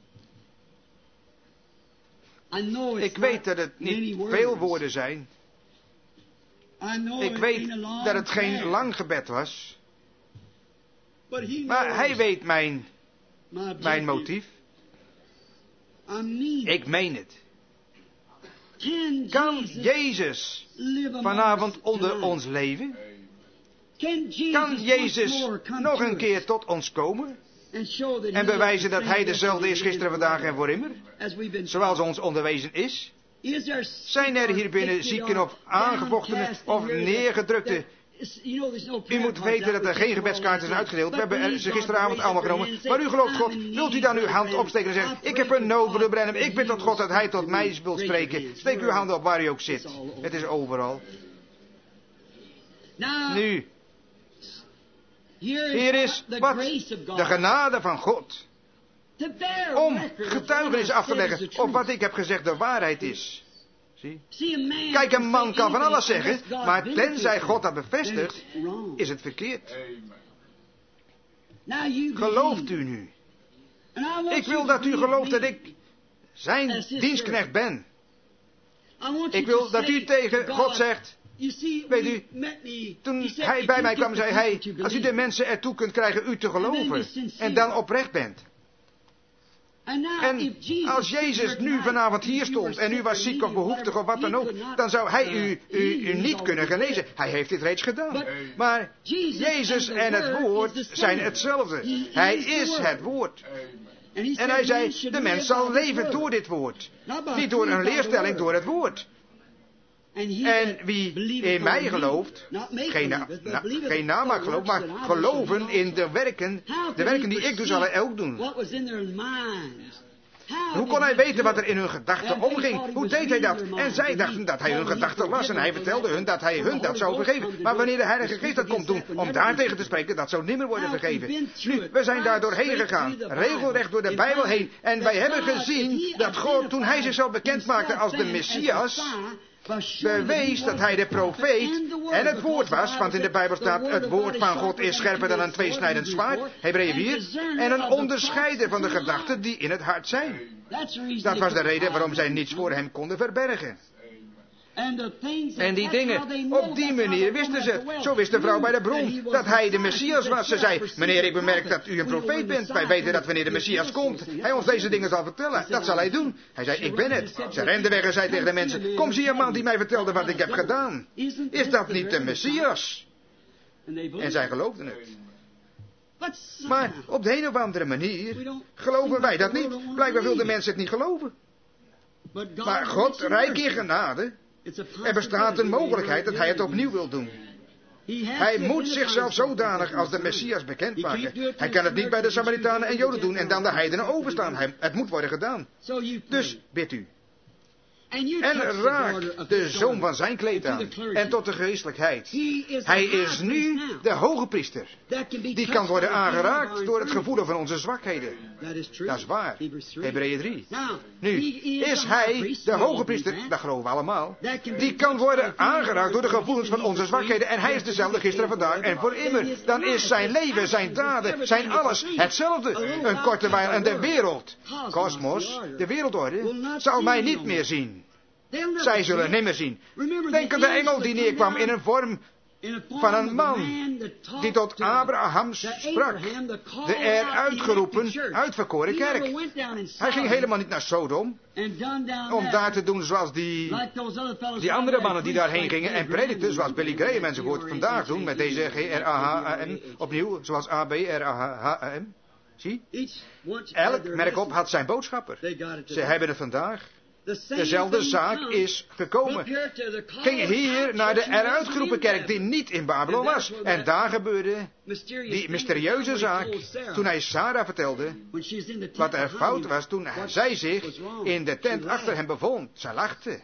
A: Ik weet dat het niet veel woorden zijn. Ik weet dat het geen lang gebed was. Maar hij weet mijn motief. Ik meen het. Kan Jezus vanavond onder ons leven? Kan Jezus nog een keer tot ons komen? En bewijzen dat hij dezelfde is gisteren, vandaag en voor immer. Zoals ons onderwezen is. Zijn er hier binnen zieken of aangevochtenen of neergedrukte? U moet weten dat er geen gebedskaarten zijn uitgedeeld. We hebben ze gisteravond allemaal genomen. Maar u gelooft God. Wilt u dan uw hand opsteken en zeggen: ik heb een nood, broeder Branham. Ik bid tot God dat hij tot mij wil spreken. Steek uw handen op waar u ook zit. Het is overal. Nu. Hier is wat? De genade van God. Om getuigenis af te leggen of wat ik heb gezegd de waarheid is. Zie? Kijk, een man kan van alles zeggen, maar tenzij God dat bevestigt, is het verkeerd. Gelooft u nu? Ik wil dat u gelooft dat ik zijn dienstknecht ben. Ik wil dat u tegen God zegt: weet u, toen hij bij mij kwam, zei hij: als u de mensen ertoe kunt krijgen u te geloven en dan oprecht bent. En als Jezus nu vanavond hier stond en u was ziek of behoeftig of wat dan ook, dan zou hij u niet kunnen genezen. Hij heeft dit reeds gedaan. Maar Jezus en het woord zijn hetzelfde. Hij is het woord. En hij zei: de mens zal leven door dit woord. Niet door een leerstelling, door het woord. En wie in mij gelooft, geen namaak geloof, maar geloven in de werken die ik doe, zal hij ook doen. Hoe kon hij weten wat er in hun gedachten omging? Hoe deed hij dat? En zij dachten dat hij hun gedachten las en hij vertelde hun dat hij hun dat zou vergeven. Maar wanneer de Heilige Geest dat komt doen om daartegen te spreken, dat zou nimmer worden vergeven. Nu, we zijn daar doorheen gegaan, regelrecht door de Bijbel heen. En wij hebben gezien dat God, toen hij zichzelf bekend maakte als de Messias, bewees dat hij de profeet en het woord was, want in de Bijbel staat: het woord van God is scherper dan een tweesnijdend zwaard, Hebreeën 4, en een onderscheider van de gedachten die in het hart zijn. Dat was de reden waarom zij niets voor hem konden verbergen. En die dingen, op die manier wisten ze het. Zo wist de vrouw bij de bron dat hij de Messias was. Ze zei: meneer, ik bemerk dat u een profeet bent. Wij weten dat wanneer de Messias komt, hij ons deze dingen zal vertellen. Dat zal hij doen. Hij zei: ik ben het. Ze rende weg en zei tegen de mensen: kom, zie een man die mij vertelde wat ik heb gedaan. Is dat niet de Messias? En zij geloofden het. Maar op de een of andere manier geloven wij dat niet. Blijkbaar wil de mensen het niet geloven. Maar God, rijk in genade. Er bestaat een mogelijkheid dat hij het opnieuw wil doen. Hij moet zichzelf zodanig als de Messias bekendmaken. Hij kan het niet bij de Samaritanen en Joden doen en dan de heidenen overstaan. Het moet worden gedaan. Dus bid u. En raak de zoom van zijn kleed aan. En tot de geestelijkheid. Hij is nu de hoge priester. Die kan worden aangeraakt door het gevoelen van onze zwakheden. Dat is waar. Hebreeën 3. Nu, is hij de hoge priester, dat geloven we allemaal. Die kan worden aangeraakt door de gevoelens van onze zwakheden. En hij is dezelfde gisteren, vandaag en voor immer. Dan is zijn leven, zijn daden, zijn alles hetzelfde. Een korte wijl en de wereld, kosmos, de wereldorde, zal mij niet meer zien. Zij zullen nimmer zien. Denk aan de engel die neerkwam in een vorm van een man die tot Abraham sprak. De eruitgeroepen, uitverkoren kerk. Hij ging helemaal niet naar Sodom om daar te doen zoals die andere mannen die daarheen gingen en predikten, zoals Billy Graham enzovoort vandaag doen met deze G-R-A-H-A-M, opnieuw zoals A-B-R-A-H-A-M. Zie? Elk, merk op, had zijn boodschapper. Ze hebben het vandaag. Dezelfde zaak is gekomen. Ging hier naar de eruitgeroepen kerk die niet in Babylon was. En daar gebeurde die mysterieuze zaak toen hij Sarah vertelde wat er fout was toen zij zich in de tent achter hem bevond. Zij lachte.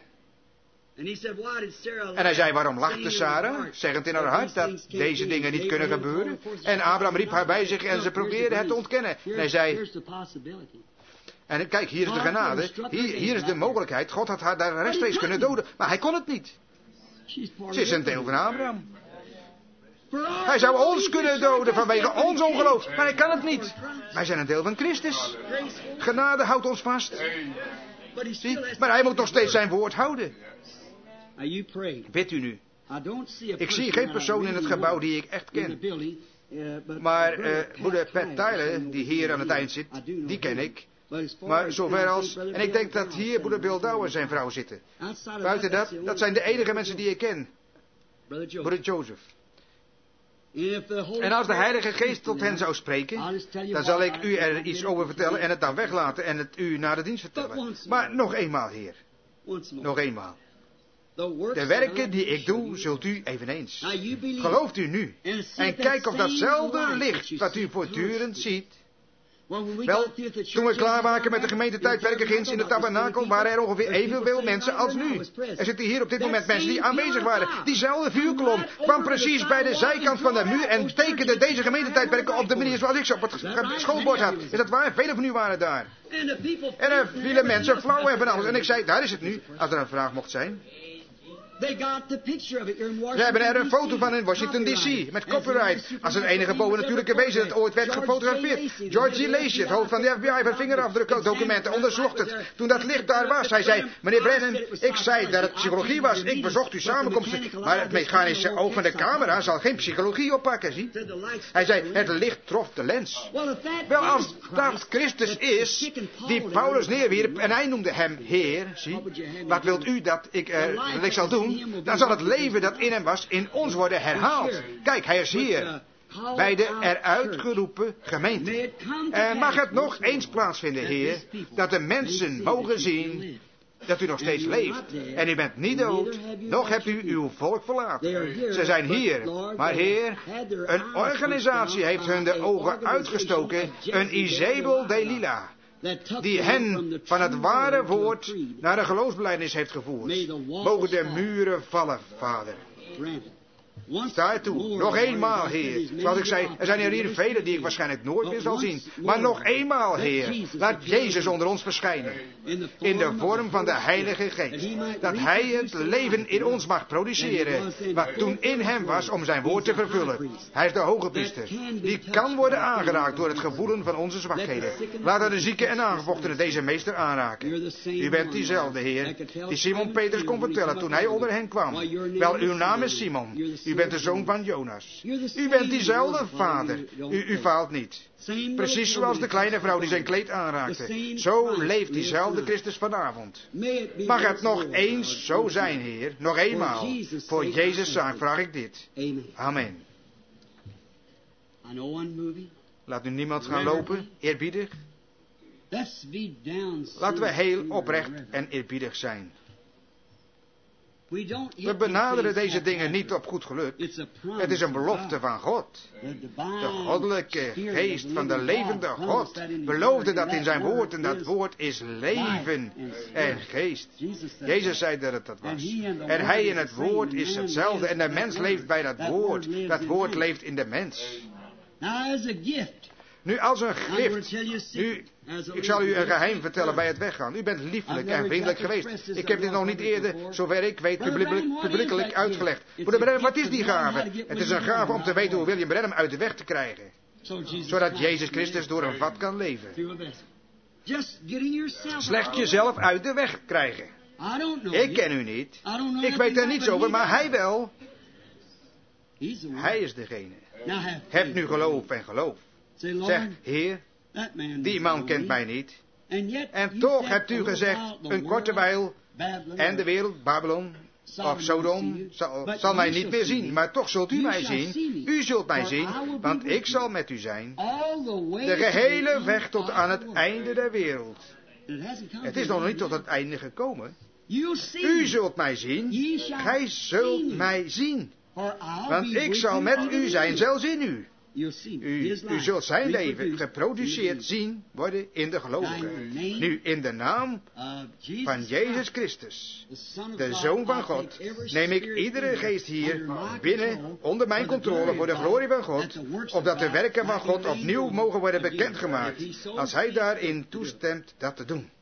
A: En hij zei: waarom lachte Sarah? Zeggend in haar hart dat deze dingen niet kunnen gebeuren. En Abraham riep haar bij zich en ze probeerde het te ontkennen. En hij zei: en kijk, hier is de genade, hier is de mogelijkheid. God had haar daar rechtstreeks kunnen doden, maar hij kon het niet. Ze is een deel van Abraham. Hij zou ons kunnen doden vanwege ons ongeloof, maar hij kan het niet. Wij zijn een deel van Christus. Genade houdt ons vast. Zie? Maar hij moet nog steeds zijn woord houden. Bid u nu. Ik zie geen persoon in het gebouw die ik echt ken. Maar broeder Pat Tyler, die hier aan het eind zit, die ken ik. Maar zover als... En ik denk dat hier broeder Bill Dow en zijn vrouw zitten. Buiten dat zijn de enige mensen die ik ken. Broeder Joseph. En als de Heilige Geest tot hen zou spreken, dan zal ik u er iets over vertellen en het dan weglaten en het u na de dienst vertellen. Maar nog eenmaal, Heer. Nog eenmaal. De werken die ik doe, zult u eveneens. Gelooft u nu. En kijk of datzelfde licht dat u voortdurend ziet. Wel, toen we klaarmaken met de gemeentetijdwerken ginds in de tabernakel, waren er ongeveer evenveel mensen als nu. Er zitten hier op dit moment mensen die aanwezig waren. Diezelfde vuurkolom kwam precies bij de zijkant van de muur en tekende deze gemeentetijdwerken op de manier zoals ik ze op het schoolbord had. Is dat waar? Velen van u waren daar. En er vielen mensen flauw en van alles. En ik zei, daar is het nu, als er een vraag mocht zijn. Ze hebben er een foto van in Washington D.C. met copyright. Als het enige bovennatuurlijke wezen dat ooit werd gefotografeerd. George G. Lacey, het hoofd van de FBI, van vingerafdrukdocumenten, onderzocht het. Toen dat licht daar was, hij zei, meneer Brennan, ik zei dat het psychologie was. Ik bezocht uw samenkomsten. Maar het mechanische oog van de camera zal geen psychologie oppakken, zie. Hij zei, het licht trof de lens. Wel, als dat Christus is, die Paulus neerwierp, en hij noemde hem Heer, zie. Wat wilt u dat ik zal doen? Dan zal het leven dat in hem was, in ons worden herhaald. Kijk, hij is hier. Bij de eruit geroepen gemeente. En mag het nog eens plaatsvinden, Heer, dat de mensen mogen zien dat u nog steeds leeft. En u bent niet dood, nog hebt u uw volk verlaten. Ze zijn hier. Maar Heer, een organisatie heeft hun de ogen uitgestoken. Een Izebel Delila. Die hen van het ware woord naar een geloofsbelijdenis heeft gevoerd. Mogen de muren vallen, Vader. Sta er toe. Nog eenmaal, Heer. Zoals ik zei, er zijn er hier velen die ik waarschijnlijk nooit meer zal zien. Maar nog eenmaal, Heer. Laat Jezus onder ons verschijnen. In de vorm van de Heilige Geest. Dat Hij het leven in ons mag produceren. Wat toen in hem was om zijn woord te vervullen. Hij is de hoge priester. Die kan worden aangeraakt door het gevoelen van onze zwakheden. Laat de zieken en aangevochtenen deze meester aanraken. U bent diezelfde, Heer. Die Simon Petrus kon vertellen toen hij onder hen kwam. Wel, uw naam is Simon. U bent de zoon van Jonas. U bent diezelfde Vader. U faalt niet. Precies zoals de kleine vrouw die zijn kleed aanraakte. Zo leeft diezelfde Christus vanavond. Mag het nog eens zo zijn, Heer. Nog eenmaal. Voor Jezus' zaak vraag ik dit. Amen. Laat nu niemand gaan lopen, eerbiedig. Laten we heel oprecht en eerbiedig zijn. We benaderen deze dingen niet op goed geluk. Het is een belofte van God. De goddelijke geest van de levende God beloofde dat in zijn woord. En dat woord is leven en geest. Jezus zei dat het dat was. En hij in het woord is hetzelfde. En de mens leeft bij dat woord. Dat woord leeft in de mens. Nu als een gift. Ik zal u een geheim vertellen bij het weggaan. U bent liefelijk en vriendelijk geweest. Ik heb dit nog niet eerder, zover ik weet, publiekelijk uitgelegd. Broeder Branham, wat is die gave? Het is een gave om te weten hoe William Branham uit de weg te krijgen. Zodat Jezus Christus door een vat kan leven. Slechts jezelf uit de weg krijgen. Ik ken u niet. Ik weet er niets over, maar hij wel. Hij is degene. Heb nu geloof en geloof. Zeg, Heer, die man kent mij niet. En toch hebt u gezegd, een korte wijl, en de wereld, Babylon, of Sodom, zal mij niet meer zien. Maar toch zult u mij zien. U zult mij zien, want ik zal met u zijn. De gehele weg tot aan het einde der wereld. Het is nog niet tot het einde gekomen. U zult mij zien. Gij zult mij zien. Want ik zal met u zijn, zelfs in u. U zult zijn leven geproduceerd zien worden in de gelovigen. Nu in de naam van Jezus Christus, de Zoon van God, neem ik iedere geest hier binnen onder mijn controle voor de glorie van God, opdat de werken van God opnieuw mogen worden bekendgemaakt, als Hij daarin toestemt dat te doen.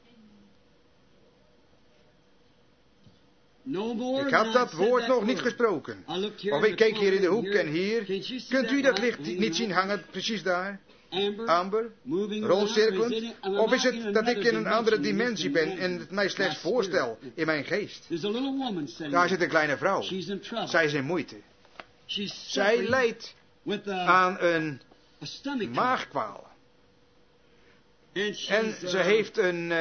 A: Ik had dat woord nog niet gesproken. Of ik keek hier in de hoek en hier. Kunt u dat licht niet zien hangen, precies daar? Amber, rondcirkelend. Of is het dat ik in een andere dimensie ben en het mij slechts voorstel in mijn geest? Daar zit een kleine vrouw. Zij is in moeite. Zij lijdt aan een maagkwaal. En ze heeft een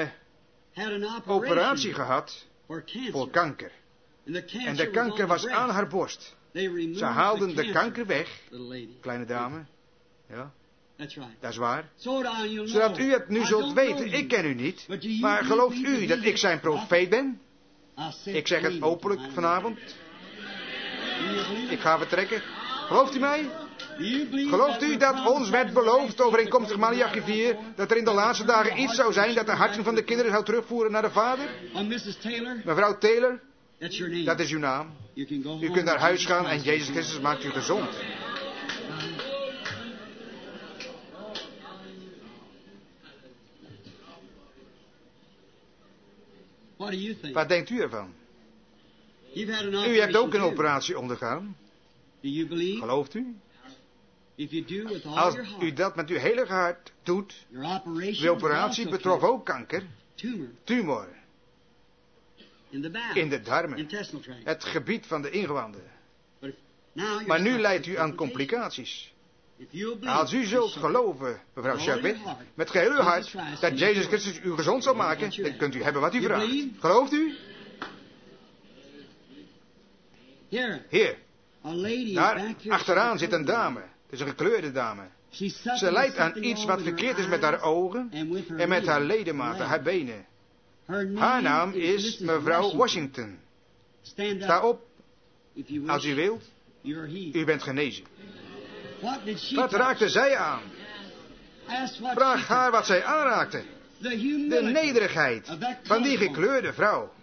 A: operatie gehad voor kanker. En de kanker was aan haar borst. Ze haalden de kanker weg, kleine dame. Ja, dat is waar. Zodat u het nu zult weten, ik ken u niet. Maar gelooft u dat ik zijn profeet ben? Ik zeg het openlijk vanavond. Ik ga vertrekken. Gelooft u mij? Gelooft u dat ons werd beloofd, overeenkomstig Malachi 4, dat er in de laatste dagen iets zou zijn dat de harten van de kinderen zou terugvoeren naar de vader? Mevrouw Taylor, dat is uw naam. U kunt naar huis gaan en Jezus Christus maakt u gezond. Wat denkt u ervan? U hebt ook een operatie ondergaan. Gelooft u? Als u dat met uw hele hart doet, de operatie betrof ook kanker, tumor, in de darmen, het gebied van de ingewanden. Maar nu lijdt u aan complicaties. Als u zult geloven, mevrouw Chapit, met geheel uw hart, dat Jezus Christus u gezond zal maken, dan kunt u hebben wat u vraagt. Gelooft u? Hier, daar achteraan zit een dame. Het is een gekleurde dame. Ze lijdt aan iets wat verkeerd is met haar ogen en met haar ledematen, haar benen. Haar naam is mevrouw Washington. Sta op, als u wilt. U bent genezen. Wat raakte zij aan? Vraag haar wat zij aanraakte. De nederigheid van die gekleurde vrouw.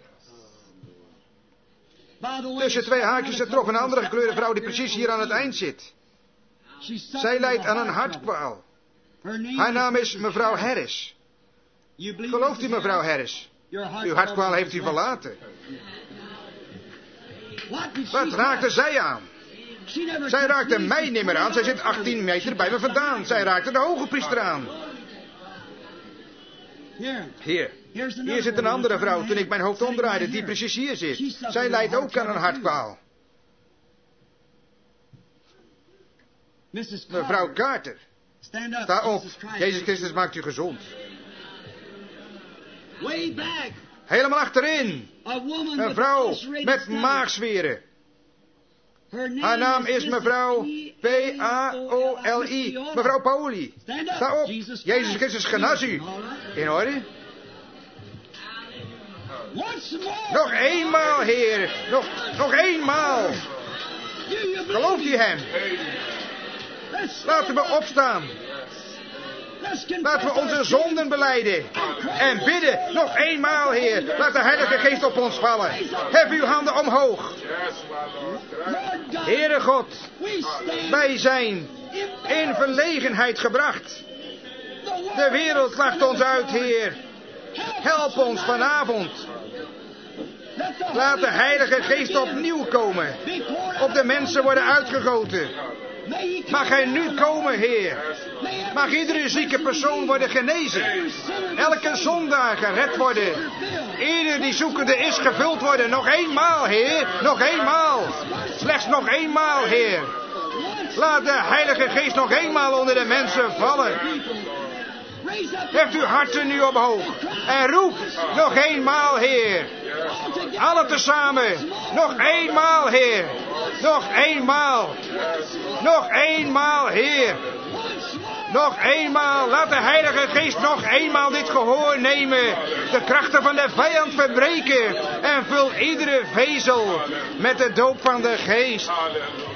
A: Tussen twee haakjes trof een andere gekleurde vrouw die precies hier aan het eind zit. Zij lijdt aan een hartkwaal. Haar naam is mevrouw Harris. Gelooft u, mevrouw Harris? Uw hartkwaal heeft u verlaten. Wat raakte zij aan? Zij raakte mij niet meer aan. Zij zit 18 meter bij me vandaan. Zij raakte de hoge priester aan. Hier zit een andere vrouw toen ik mijn hoofd omdraaide, die precies hier zit. Zij lijdt ook aan een hartkwaal. Mevrouw Carter, sta op. Jezus Christus maakt u gezond. Helemaal achterin. Een vrouw met maagzweren. Haar naam is mevrouw Paoli. Mevrouw Paoli. Sta op. Jezus Christus genas u. In orde? Nog eenmaal, Heer. Nog eenmaal. Gelooft u hem? Laten we opstaan. Laten we onze zonden belijden. En bidden. Nog eenmaal, Heer. Laat de Heilige Geest op ons vallen. Hef uw handen omhoog. Heere God, wij zijn in verlegenheid gebracht. De wereld lacht ons uit, Heer. Help ons vanavond. Laat de Heilige Geest opnieuw komen. Op de mensen worden uitgegoten. Mag Hij nu komen, Heer. Mag iedere zieke persoon worden genezen. Elke zondaar gered worden. Ieder die zoekende is gevuld worden. Nog eenmaal, Heer. Nog eenmaal. Slechts nog eenmaal, Heer. Laat de Heilige Geest nog eenmaal onder de mensen vallen. Heft uw harten nu omhoog. En roep nog eenmaal, Heer. Alle tezamen. Nog eenmaal, Heer. Nog eenmaal. Nog eenmaal, Heer. Nog eenmaal. Laat de Heilige Geest nog eenmaal dit gehoor nemen. De krachten van de vijand verbreken. En vul iedere vezel met de doop van de Geest.